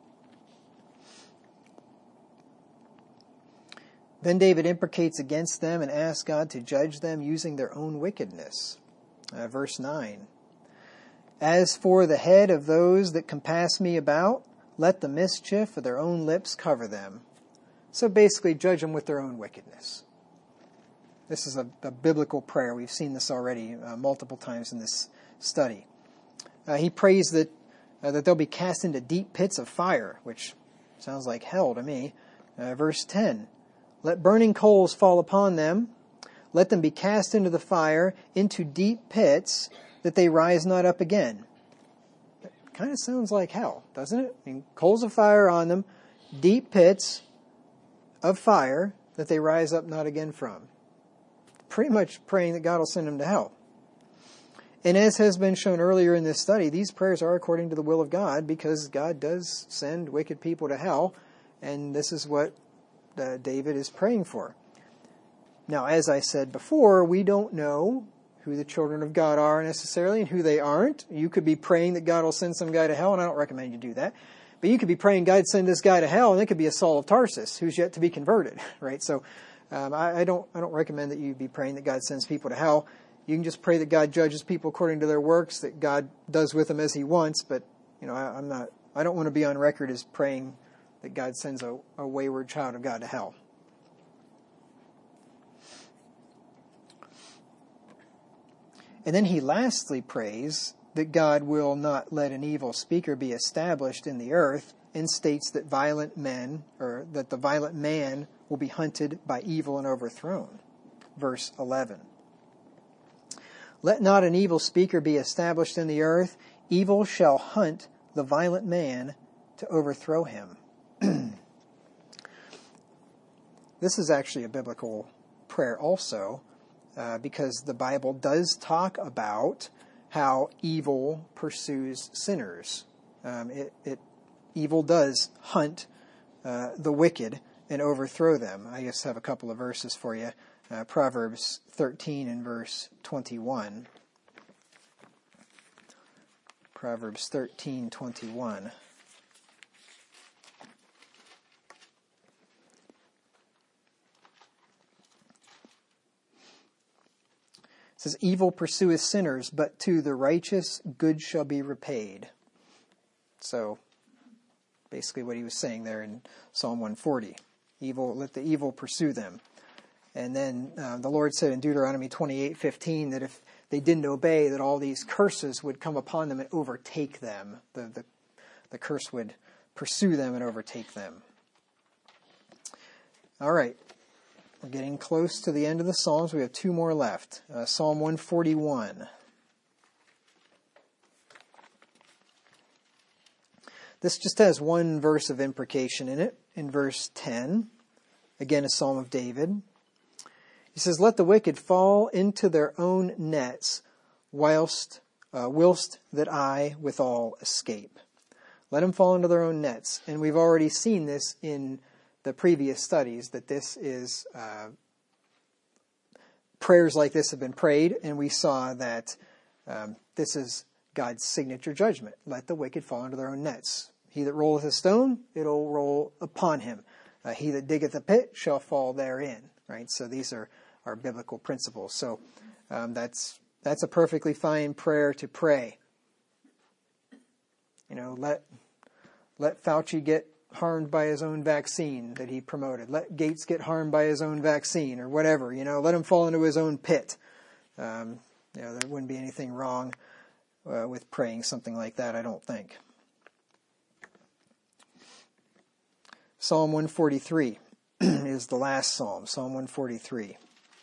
Then David imprecates against them and asks God to judge them using their own wickedness. Uh, verse nine. As for the head of those that compass me about, let the mischief of their own lips cover them. So basically, judge them with their own wickedness. This is a, a biblical prayer. We've seen this already uh, multiple times in this study. Uh, he prays that uh, that they'll be cast into deep pits of fire, which sounds like hell to me. Uh, verse ten. Let burning coals fall upon them. Let them be cast into the fire, into deep pits, that they rise not up again. It kind of sounds like hell, doesn't it? I mean, coals of fire on them, deep pits of fire, that they rise up not again from. Pretty much praying that God will send them to hell. And as has been shown earlier in this study, these prayers are according to the will of God, because God does send wicked people to hell, and this is what uh, David is praying for. Now, as I said before, we don't know who the children of God are necessarily and who they aren't. You could be praying that God will send some guy to hell, and I don't recommend you do that. But you could be praying, God, send this guy to hell, and it could be a Saul of Tarsus who's yet to be converted, right? So um, I, I don't I don't recommend that you be praying that God sends people to hell. You can just pray that God judges people according to their works, that God does with them as He wants. But you know, I, I'm not. I don't want to be on record as praying that God sends a, a wayward child of God to hell. And then he lastly prays that God will not let an evil speaker be established in the earth, and states that violent men, or that the violent man will be hunted by evil and overthrown. Verse eleven. Let not an evil speaker be established in the earth. Evil shall hunt the violent man to overthrow him. This is actually a biblical prayer also, uh, because the Bible does talk about how evil pursues sinners. Um, it, it evil does hunt uh, the wicked and overthrow them. I just have a couple of verses for you. Uh, Proverbs thirteen and verse twenty-one. Proverbs thirteen twenty-one. It says, evil pursueth sinners, but to the righteous good shall be repaid. So, basically what he was saying there in Psalm one forty. Evil, let the evil pursue them. And then uh, the Lord said in Deuteronomy twenty-eight fifteen that if they didn't obey, that all these curses would come upon them and overtake them. The, the, the curse would pursue them and overtake them. All right. We're getting close to the end of the Psalms. We have two more left. Uh, Psalm one forty-one. This just has one verse of imprecation in it, in verse ten. Again, a Psalm of David. He says, let the wicked fall into their own nets, whilst, uh, whilst that I withal escape. Let them fall into their own nets. And we've already seen this in the previous studies, that this is, uh, prayers like this have been prayed, and we saw that um, this is God's signature judgment. Let the wicked fall into their own nets. He that rolleth a stone, it'll roll upon him. Uh, he that diggeth a pit shall fall therein. Right? So these are, are biblical principles. So um, that's that's a perfectly fine prayer to pray. You know, let let Fauci get harmed by his own vaccine that he promoted. Let Gates get harmed by his own vaccine, or whatever. You know, let him fall into his own pit. Um, you know, there wouldn't be anything wrong uh, with praying something like that, I don't think. Psalm one forty-three is the last psalm. Psalm one forty-three.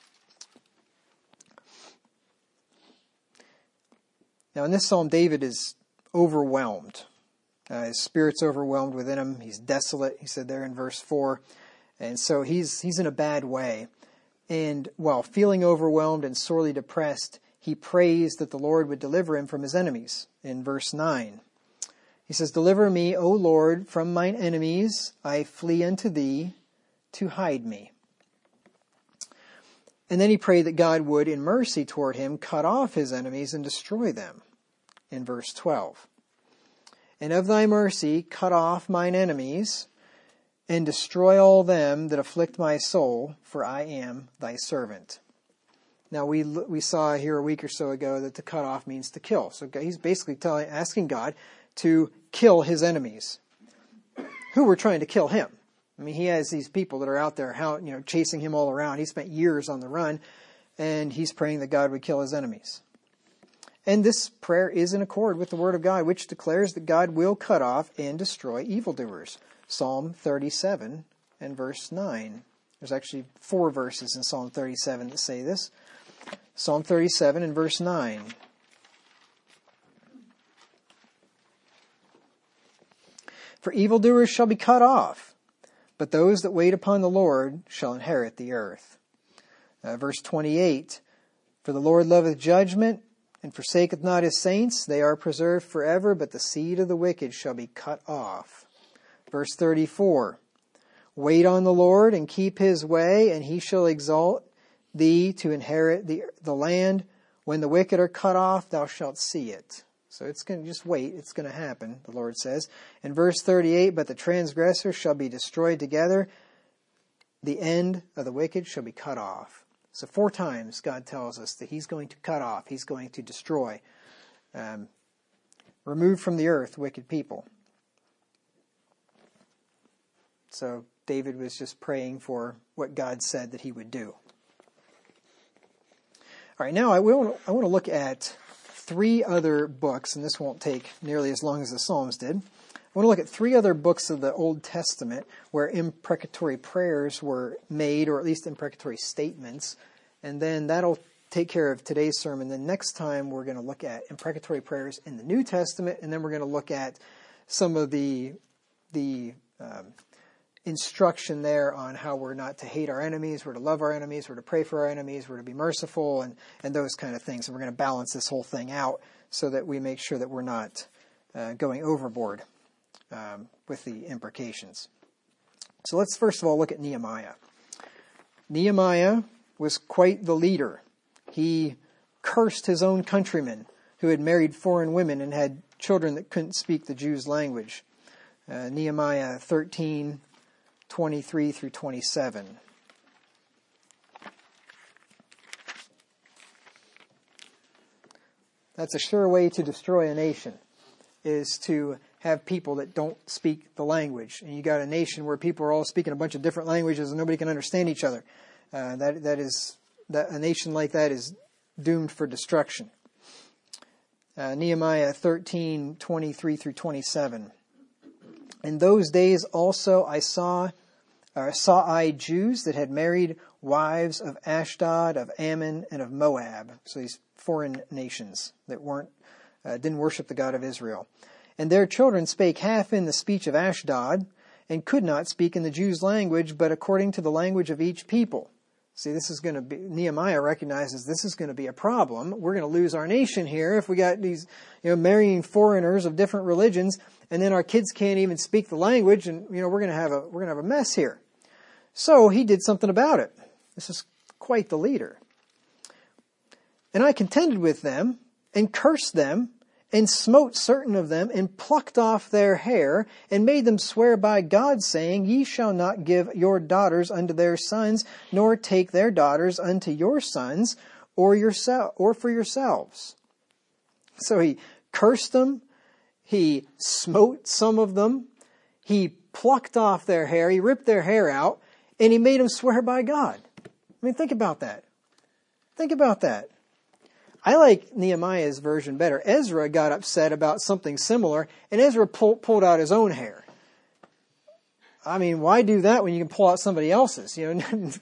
Now, in this psalm, David is overwhelmed. Uh, his spirit's overwhelmed within him. He's desolate, he said there in verse four. And so he's he's in a bad way. And while feeling overwhelmed and sorely depressed, he prays that the Lord would deliver him from his enemies in verse nine. He says, "Deliver me, O Lord, from mine enemies. I flee unto thee to hide me." And then he prayed that God would, in mercy toward him, cut off his enemies and destroy them in verse twelve. "And of thy mercy cut off mine enemies, and destroy all them that afflict my soul, for I am thy servant." Now, we we saw here a week or so ago that to cut off means to kill. So he's basically telling, asking God to kill his enemies, who were trying to kill him. I mean, he has these people that are out there, how, you know, chasing him all around. He spent years on the run, and he's praying that God would kill his enemies. And this prayer is in accord with the Word of God, which declares that God will cut off and destroy evildoers. Psalm thirty-seven and verse nine. There's actually four verses in Psalm thirty-seven that say this. Psalm thirty-seven and verse nine. "For evildoers shall be cut off, but those that wait upon the Lord shall inherit the earth." Uh, verse twenty-eight. "For the Lord loveth judgment, and forsaketh not his saints. They are preserved forever, but the seed of the wicked shall be cut off." Verse thirty-four. "Wait on the Lord, and keep his way, and he shall exalt thee to inherit the, the land. When the wicked are cut off, thou shalt see it." So it's going to just wait. It's going to happen, the Lord says. In verse thirty-eight, "But the transgressors shall be destroyed together. The end of the wicked shall be cut off." So four times God tells us that he's going to cut off. He's going to destroy. Um, remove from the earth wicked people. So David was just praying for what God said that he would do. All right, now I, will, I want to look at three other books, and this won't take nearly as long as the Psalms did. I want to look at three other books of the Old Testament where imprecatory prayers were made, or at least imprecatory statements, and then that'll take care of today's sermon. Then next time we're going to look at imprecatory prayers in the New Testament, and then we're going to look at some of the the um, instruction there on how we're not to hate our enemies, we're to love our enemies, we're to pray for our enemies, we're to be merciful, and, and those kind of things. And we're going to balance this whole thing out so that we make sure that we're not uh, going overboard um, with the imprecations. So let's first of all look at Nehemiah. Nehemiah was quite the leader. He cursed his own countrymen who had married foreign women and had children that couldn't speak the Jews' language. Uh, Nehemiah thirteen, twenty-three through twenty-seven. That's a sure way to destroy a nation, is to have people that don't speak the language. And you got a nation where people are all speaking a bunch of different languages and nobody can understand each other. Uh, that that is that a nation like that is doomed for destruction. Uh, Nehemiah thirteen, twenty-three through twenty-seven. "In those days also I saw uh, saw I Jews that had married wives of Ashdod, of Ammon, and of Moab." So these foreign nations that weren't uh, didn't worship the God of Israel. "And their children spake half in the speech of Ashdod, and could not speak in the Jews' language, but according to the language of each people." See, this is going to be, Nehemiah recognizes this is going to be a problem. We're going to lose our nation here if we got these, you know, marrying foreigners of different religions, and then our kids can't even speak the language, and, you know, we're going to have a, we're going to have a mess here. So he did something about it. This is quite the leader. And I contended with them, and cursed them, and smote certain of them, and plucked off their hair, and made them swear by God, saying, Ye shall not give your daughters unto their sons, nor take their daughters unto your sons, or yourself, or for yourselves. So he cursed them, he smote some of them, he plucked off their hair, he ripped their hair out, and he made them swear by God. I mean, think about that. Think about that. I like Nehemiah's version better. Ezra got upset about something similar, and Ezra pull, pulled out his own hair. I mean, why do that when you can pull out somebody else's? You know.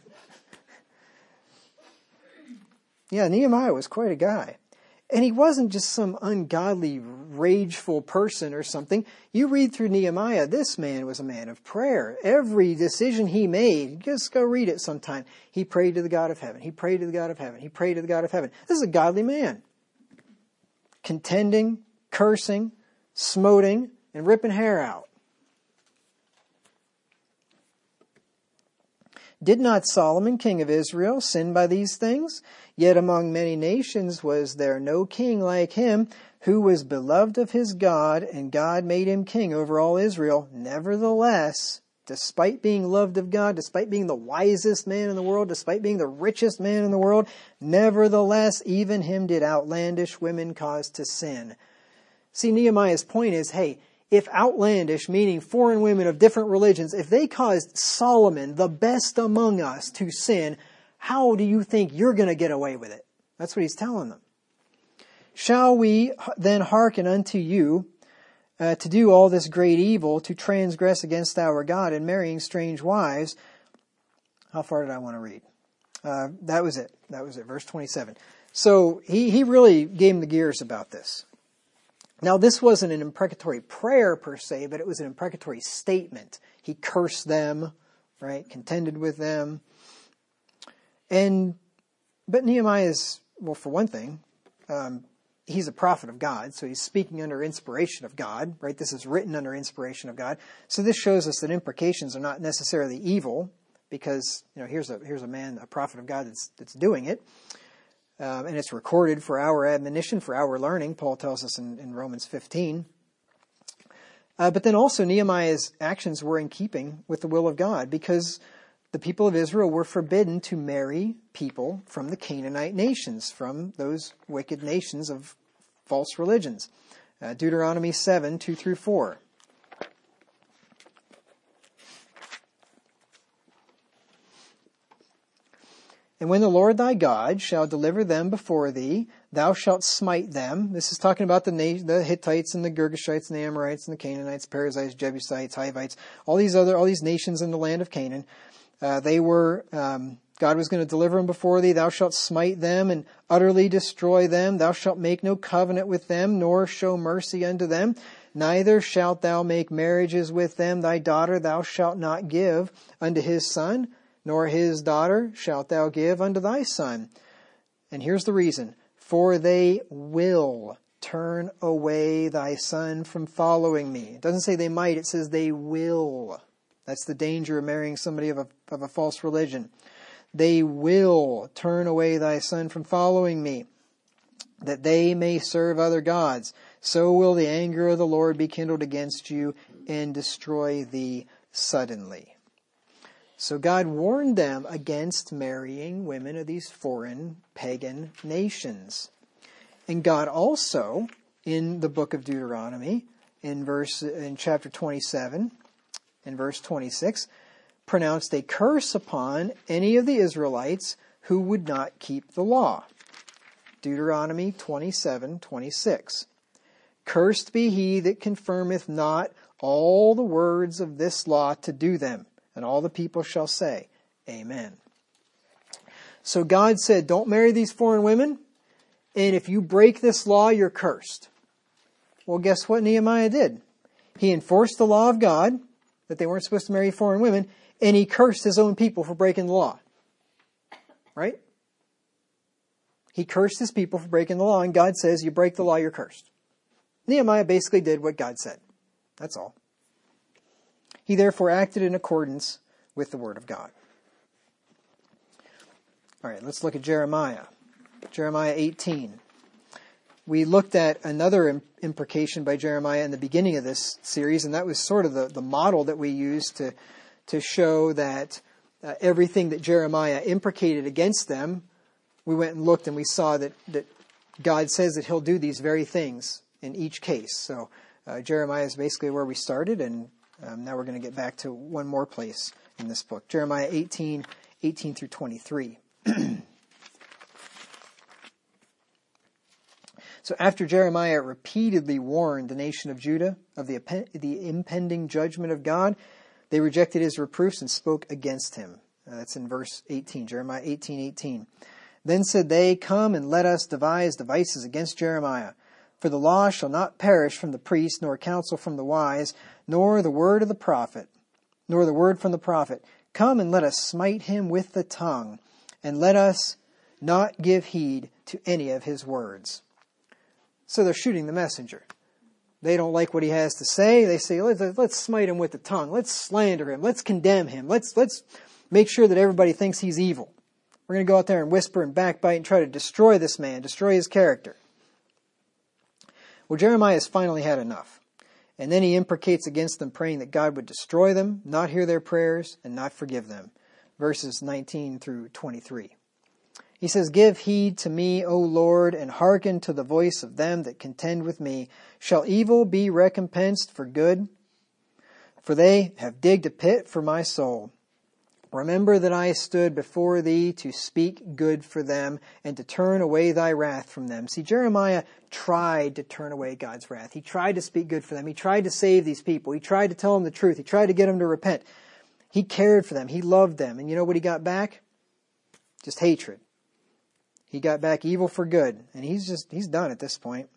Yeah, Nehemiah was quite a guy. And he wasn't just some ungodly, rageful person or something. You read through Nehemiah, this man was a man of prayer. Every decision he made, just go read it sometime. He prayed to the God of heaven. He prayed to the God of heaven. He prayed to the God of heaven. This is a godly man. Contending, cursing, smoting, and ripping hair out. Did not Solomon, king of Israel, sin by these things? Yet among many nations was there no king like him, who was beloved of his God, and God made him king over all Israel. Nevertheless, despite being loved of God, despite being the wisest man in the world, despite being the richest man in the world, nevertheless, even him did outlandish women cause to sin. See, Nehemiah's point is, hey, if outlandish, meaning foreign women of different religions, if they caused Solomon, the best among us, to sin, how do you think you're going to get away with it? That's what he's telling them. Shall we then hearken unto you uh, to do all this great evil, to transgress against our God and marrying strange wives? How far did I want to read? Uh, that was it. That was it. Verse twenty-seven. So he, he really gave him the gears about this. Now, this wasn't an imprecatory prayer per se, but it was an imprecatory statement. He cursed them, right? Contended with them. And, but Nehemiah is, well, for one thing, um, he's a prophet of God, so he's speaking under inspiration of God, right? This is written under inspiration of God. So this shows us that imprecations are not necessarily evil, because, you know, here's a, here's a man, a prophet of God that's, that's doing it. Um, and it's recorded for our admonition, for our learning, Paul tells us in, in Romans fifteen. Uh, but then also Nehemiah's actions were in keeping with the will of God, because the people of Israel were forbidden to marry people from the Canaanite nations, from those wicked nations of false religions. Uh, Deuteronomy seven, two through four. And when the Lord thy God shall deliver them before thee, thou shalt smite them. This is talking about the, na- the Hittites and the Girgashites and the Amorites and the Canaanites, Perizzites, Jebusites, Hivites, all these other, all these nations in the land of Canaan. Uh, they were, um, God was going to deliver them before thee. Thou shalt smite them and utterly destroy them. Thou shalt make no covenant with them, nor show mercy unto them. Neither shalt thou make marriages with them. Thy daughter thou shalt not give unto his son, nor his daughter shalt thou give unto thy son. And here's the reason. For they will turn away thy son from following me. It doesn't say they might, it says they will. That's the danger of marrying somebody of a, of a false religion. They will turn away thy son from following me, that they may serve other gods. So will the anger of the Lord be kindled against you and destroy thee suddenly. So God warned them against marrying women of these foreign pagan nations. And God also, in the book of Deuteronomy, in verse in chapter twenty-seven, in verse twenty-six, pronounced a curse upon any of the Israelites who would not keep the law. Deuteronomy twenty-seven, twenty-six. Cursed be he that confirmeth not all the words of this law to do them. And all the people shall say, Amen. So God said, don't marry these foreign women. And if you break this law, you're cursed. Well, guess what Nehemiah did? He enforced the law of God, that they weren't supposed to marry foreign women, and he cursed his own people for breaking the law. right? He cursed his people for breaking the law, and God says, you break the law, you're cursed. Nehemiah basically did what God said. That's all. He therefore acted in accordance with the word of God. All right, let's look at Jeremiah. Jeremiah eighteen. We looked at another imprecation by Jeremiah in the beginning of this series, and that was sort of the, the model that we used to, to show that uh, everything that Jeremiah imprecated against them, we went and looked and we saw that, that God says that he'll do these very things in each case. So uh, Jeremiah is basically where we started, and um, now we're going to get back to one more place in this book. Jeremiah eighteen, eighteen through twenty-three. So after Jeremiah repeatedly warned the nation of Judah of the, the impending judgment of God, they rejected his reproofs and spoke against him. Uh, that's in verse eighteen, Jeremiah eighteen, eighteen. Then said they, come and let us devise devices against Jeremiah. For the law shall not perish from the priest, nor counsel from the wise, nor the word of the prophet, nor the word from the prophet. Come and let us smite him with the tongue, and let us not give heed to any of his words. So they're shooting the messenger. They don't like what he has to say. They say, let's, let's smite him with the tongue. Let's slander him. Let's condemn him. Let's, let's make sure that everybody thinks he's evil. We're going to go out there and whisper and backbite and try to destroy this man, destroy his character. Well, Jeremiah has finally had enough. And then he imprecates against them, praying that God would destroy them, not hear their prayers, and not forgive them. Verses nineteen through twenty-three. He says, give heed to me, O Lord, and hearken to the voice of them that contend with me. Shall evil be recompensed for good? For they have digged a pit for my soul. Remember that I stood before thee to speak good for them and to turn away thy wrath from them. See, Jeremiah tried to turn away God's wrath. He tried to speak good for them. He tried to save these people. He tried to tell them the truth. He tried to get them to repent. He cared for them. He loved them. And you know what he got back? Just hatred. He got back evil for good. And he's just, he's done at this point.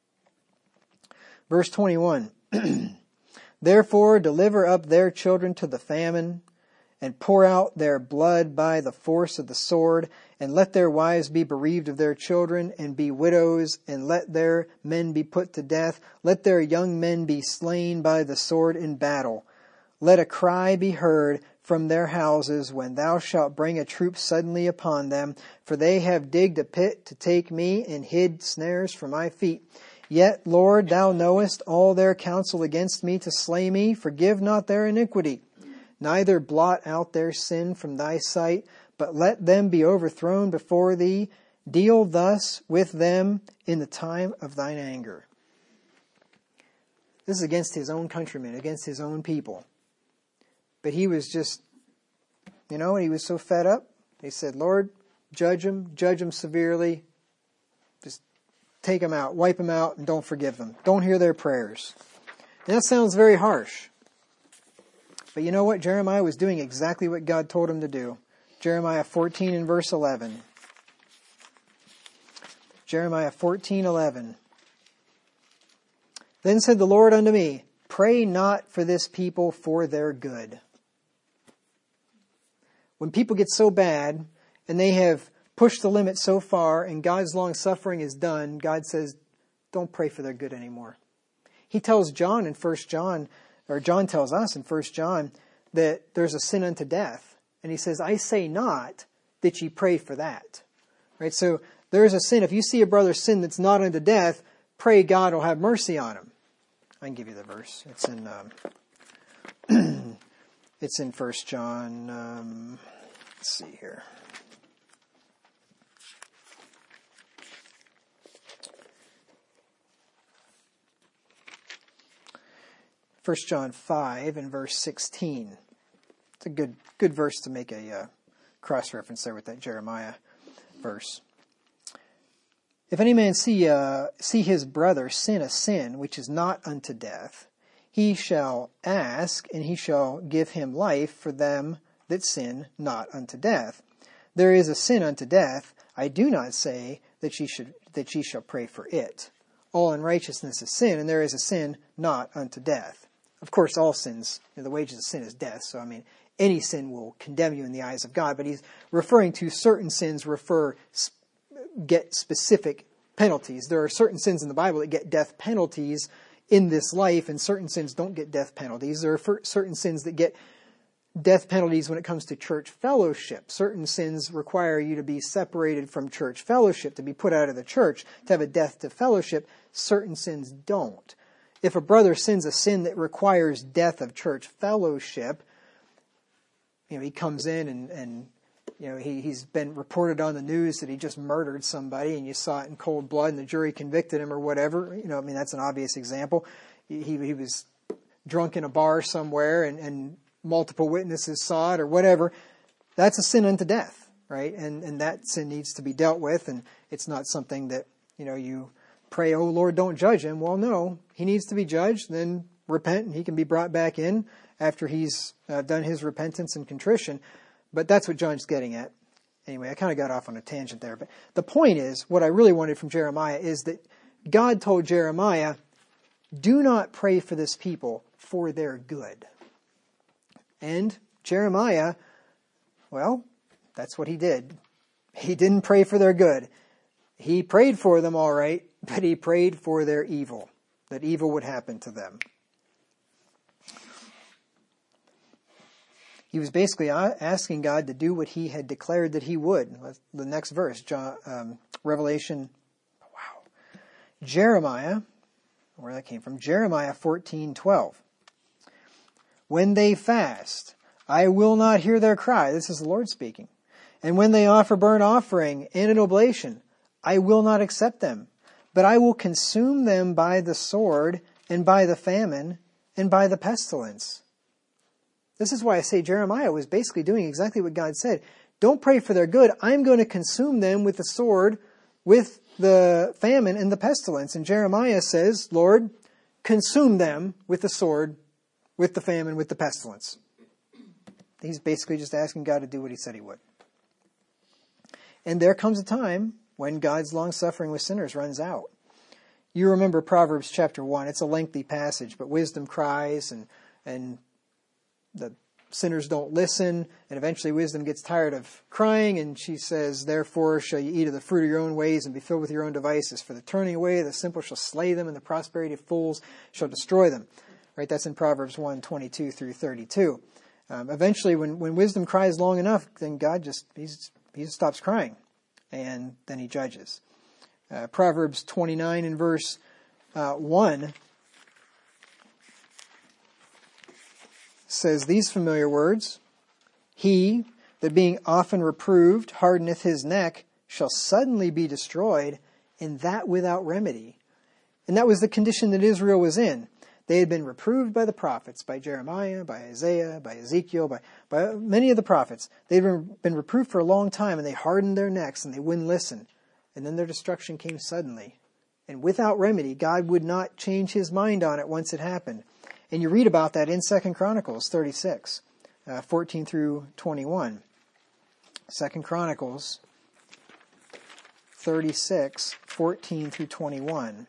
Verse twenty-one. Therefore deliver up their children to the famine, and pour out their blood by the force of the sword, and let their wives be bereaved of their children, and be widows, and let their men be put to death. Let their young men be slain by the sword in battle. Let a cry be heard from their houses when thou shalt bring a troop suddenly upon them, for they have digged a pit to take me, and hid snares for my feet. Yet, Lord, thou knowest all their counsel against me to slay me. Forgive not their iniquity, neither blot out their sin from thy sight, but let them be overthrown before thee. Deal thus with them in the time of thine anger. This is against his own countrymen, against his own people. But he was just, you know, he was so fed up. He said, Lord, judge them, judge them severely. Just take them out, wipe them out, and don't forgive them. Don't hear their prayers. And that sounds very harsh. But you know what? Jeremiah was doing exactly what God told him to do. Jeremiah fourteen and verse eleven. Jeremiah fourteen, eleven. Then said the Lord unto me, pray not for this people for their good. When people get so bad and they have pushed the limit so far and God's long suffering is done, God says, don't pray for their good anymore. He tells John in First John, or John tells us in First John, that there's a sin unto death. And he says, I say not that ye pray for that. Right? So there is a sin. If you see a brother sin that's not unto death, pray God will have mercy on him. I can give you the verse. It's in um, it's in First John. Um, let's see here. First John five and verse sixteen. It's a good good verse to make a uh, cross-reference there with that Jeremiah verse. If any man see uh, see his brother sin a sin which is not unto death, he shall ask, and he shall give him life for them that sin not unto death. There is a sin unto death. I do not say that ye should that ye shall pray for it. All unrighteousness is sin, and there is a sin not unto death. of course, all sins, you know, the wages of sin is death. So, I mean, any sin will condemn you in the eyes of God. But he's referring to certain sins refer, get specific penalties. There are certain sins in the Bible that get death penalties in this life, and certain sins don't get death penalties. There are certain sins that get death penalties when it comes to church fellowship. Certain sins require you to be separated from church fellowship, to be put out of the church, to have a death to fellowship. Certain sins don't. If a brother sins a sin that requires death of church fellowship, you know, he comes in and, and you know, he, he's been reported on the news that he just murdered somebody, and you saw it in cold blood and the jury convicted him or whatever. You know, I mean, that's an obvious example. He, he was drunk in a bar somewhere and, and multiple witnesses saw it or whatever. That's a sin unto death, right? And, and that sin needs to be dealt with, and it's not something that, you know, you pray, oh Lord, don't judge him. Well, no, he needs to be judged, then repent, and he can be brought back in after he's uh, done his repentance and contrition. But that's what John's getting at. Anyway, I kind of got off on a tangent there. But the point is, what I really wanted from Jeremiah is that God told Jeremiah, do not pray for this people for their good. And Jeremiah, well, that's what he did. He didn't pray for their good. He prayed for them all right, but he prayed for their evil, that evil would happen to them. He was basically asking God to do what he had declared that he would. The next verse, John, um, Revelation, wow, Jeremiah, where that came from, Jeremiah fourteen twelve. When they fast, I will not hear their cry. This is the Lord speaking. And when they offer burnt offering and an oblation, I will not accept them, but I will consume them by the sword and by the famine and by the pestilence. This is why I say Jeremiah was basically doing exactly what God said. Don't pray for their good. I'm going to consume them with the sword, with the famine and the pestilence. And Jeremiah says, Lord, consume them with the sword, with the famine, with the pestilence. He's basically just asking God to do what he said he would. And there comes a time when God's long-suffering with sinners runs out. You remember Proverbs chapter one. It's a lengthy passage, but wisdom cries and and the sinners don't listen, and eventually wisdom gets tired of crying, and she says, therefore shall you eat of the fruit of your own ways and be filled with your own devices. For the turning away of the simple shall slay them, and the prosperity of fools shall destroy them. Right? That's in Proverbs one, twenty-two through thirty-two. Um, eventually, when, when wisdom cries long enough, then God just, he's, he just stops crying, and then he judges. Uh, Proverbs twenty-nine and verse uh, one says these familiar words, he that being often reproved hardeneth his neck shall suddenly be destroyed, and that without remedy. And that was the condition that Israel was in. They had been reproved by the prophets, by Jeremiah, by Isaiah, by Ezekiel, by, by many of the prophets. They had been reproved for a long time, and they hardened their necks, and they wouldn't listen. And then their destruction came suddenly. And without remedy, God would not change his mind on it once it happened. And you read about that in Second Chronicles thirty-six, uh, fourteen through twenty-one. Second Chronicles thirty-six, fourteen through twenty-one.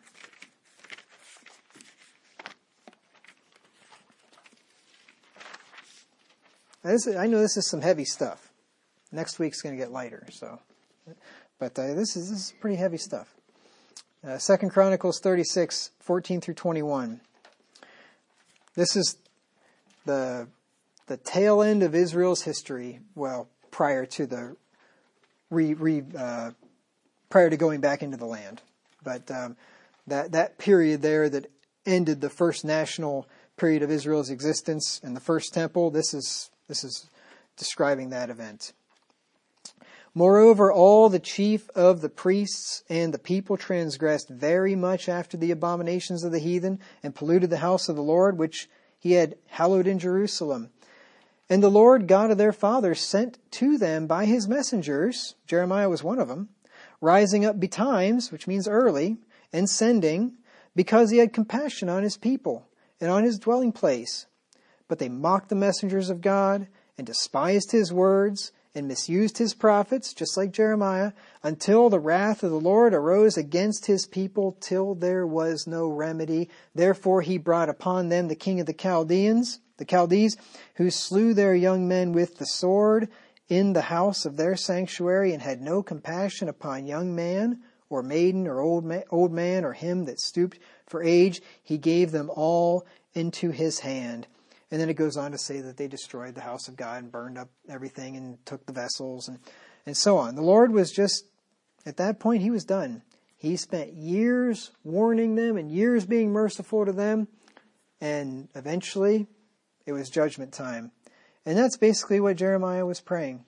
Now this is, I know this is some heavy stuff. Next week's going to get lighter, so, but uh, this is this is pretty heavy stuff. Uh, Second Chronicles thirty-six, fourteen through twenty-one. This is the the tail end of Israel's history. Well, prior to the re, re uh, prior to going back into the land, but um, that that period there that ended the first national period of Israel's existence and the first temple. This is this is describing that event. Moreover, all the chief of the priests and the people transgressed very much after the abominations of the heathen, and polluted the house of the Lord, which he had hallowed in Jerusalem. And the Lord God of their fathers sent to them by his messengers, Jeremiah was one of them, rising up betimes, which means early, and sending, because he had compassion on his people and on his dwelling place. But they mocked the messengers of God, and despised his words, and misused his prophets, just like Jeremiah, until the wrath of the Lord arose against his people, till there was no remedy. Therefore he brought upon them the king of the Chaldeans, the Chaldees, who slew their young men with the sword in the house of their sanctuary, and had no compassion upon young man, or maiden, or old man, old man, or him that stooped for age. He gave them all into his hand. And then it goes on to say that they destroyed the house of God and burned up everything and took the vessels and, and so on. The Lord was just, at that point, he was done. He spent years warning them and years being merciful to them. And eventually, it was judgment time. And that's basically what Jeremiah was praying.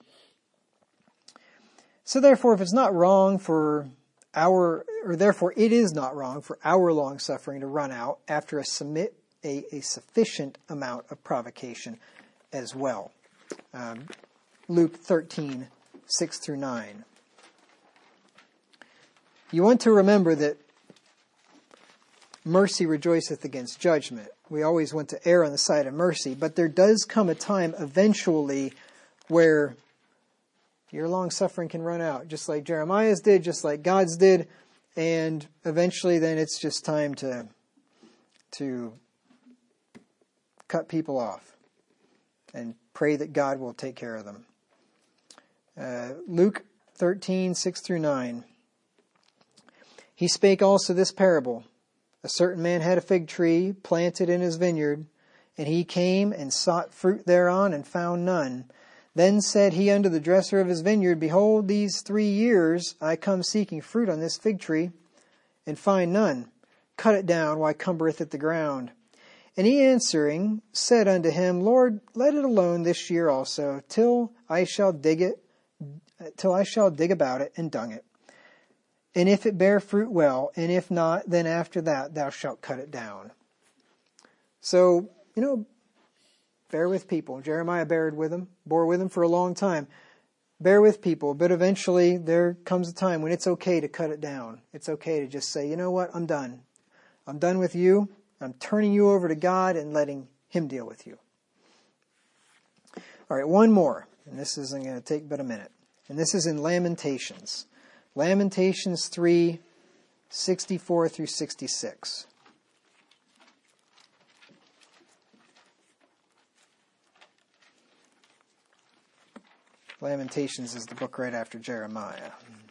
So therefore, if it's not wrong for our, or therefore it is not wrong for our long suffering to run out after a submit A, a sufficient amount of provocation as well. Um, Luke thirteen, six through nine. You want to remember that mercy rejoiceth against judgment. We always want to err on the side of mercy, but there does come a time eventually where your long suffering can run out, just like Jeremiah's did, just like God's did, and eventually then it's just time to to cut people off and pray that God will take care of them. Uh, Luke thirteen, six through nine. He spake also this parable. A certain man had a fig tree planted in his vineyard, and he came and sought fruit thereon, and found none. Then said he unto the dresser of his vineyard, Behold, these three years I come seeking fruit on this fig tree, and find none. Cut it down, why cumbereth it the ground? And he answering said unto him, Lord, let it alone this year also, till I shall dig it, till I shall dig about it and dung it. And if it bear fruit, well, and if not, then after that thou shalt cut it down. So, you know, bear with people. Jeremiah bared with them, bore with them for a long time. Bear with people, but eventually there comes a time when it's okay to cut it down. It's okay to just say, you know what, I'm done. I'm done with you. I'm turning you over to God and letting him deal with you. All right, one more. And this isn't going to take but a minute. And this is in Lamentations. Lamentations three, sixty-four through sixty-six. Lamentations is the book right after Jeremiah.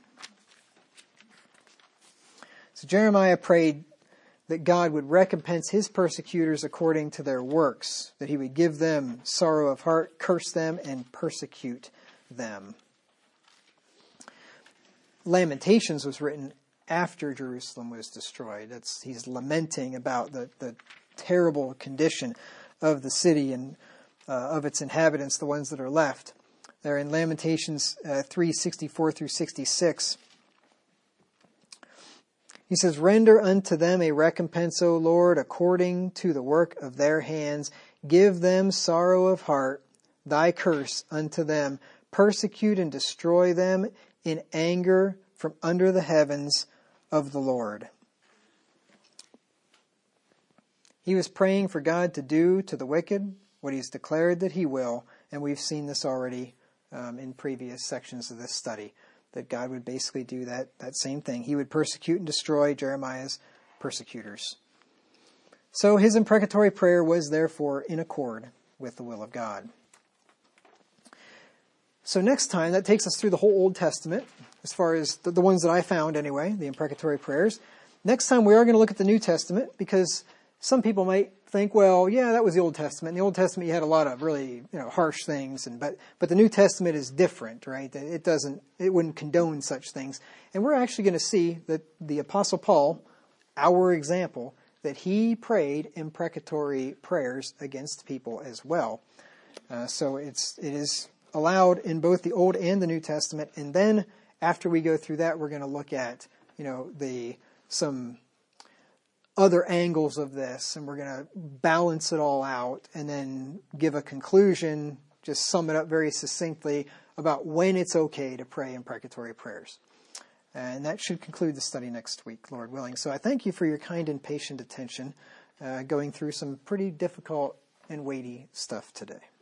So Jeremiah prayed that God would recompense his persecutors according to their works, that he would give them sorrow of heart, curse them, and persecute them. Lamentations was written after Jerusalem was destroyed. That's, he's lamenting about the, the terrible condition of the city and uh, of its inhabitants, the ones that are left. There in Lamentations uh, three, sixty-four through sixty-six. He says, Render unto them a recompense, O Lord, according to the work of their hands. Give them sorrow of heart, thy curse unto them. Persecute and destroy them in anger from under the heavens of the Lord. He was praying for God to do to the wicked what he's declared that he will, and we've seen this already um, in previous sections of this study, that God would basically do that, that same thing. He would persecute and destroy Jeremiah's persecutors. So his imprecatory prayer was therefore in accord with the will of God. So next time, that takes us through the whole Old Testament, as far as the, the ones that I found anyway, the imprecatory prayers. Next time we are going to look at the New Testament, because some people might think, well, yeah, that was the Old Testament. In the Old Testament, you had a lot of really, you know, harsh things, and but but the New Testament is different, right? It doesn't, it wouldn't condone such things. And we're actually going to see that the Apostle Paul, our example, that he prayed imprecatory prayers against people as well. Uh, so it's it is allowed in both the Old and the New Testament. And then after we go through that, we're going to look at, you know, the some other angles of this, and we're going to balance it all out and then give a conclusion, just sum it up very succinctly about when it's okay to pray imprecatory prayers. And that should conclude the study next week, Lord willing. So I thank you for your kind and patient attention, uh, going through some pretty difficult and weighty stuff today.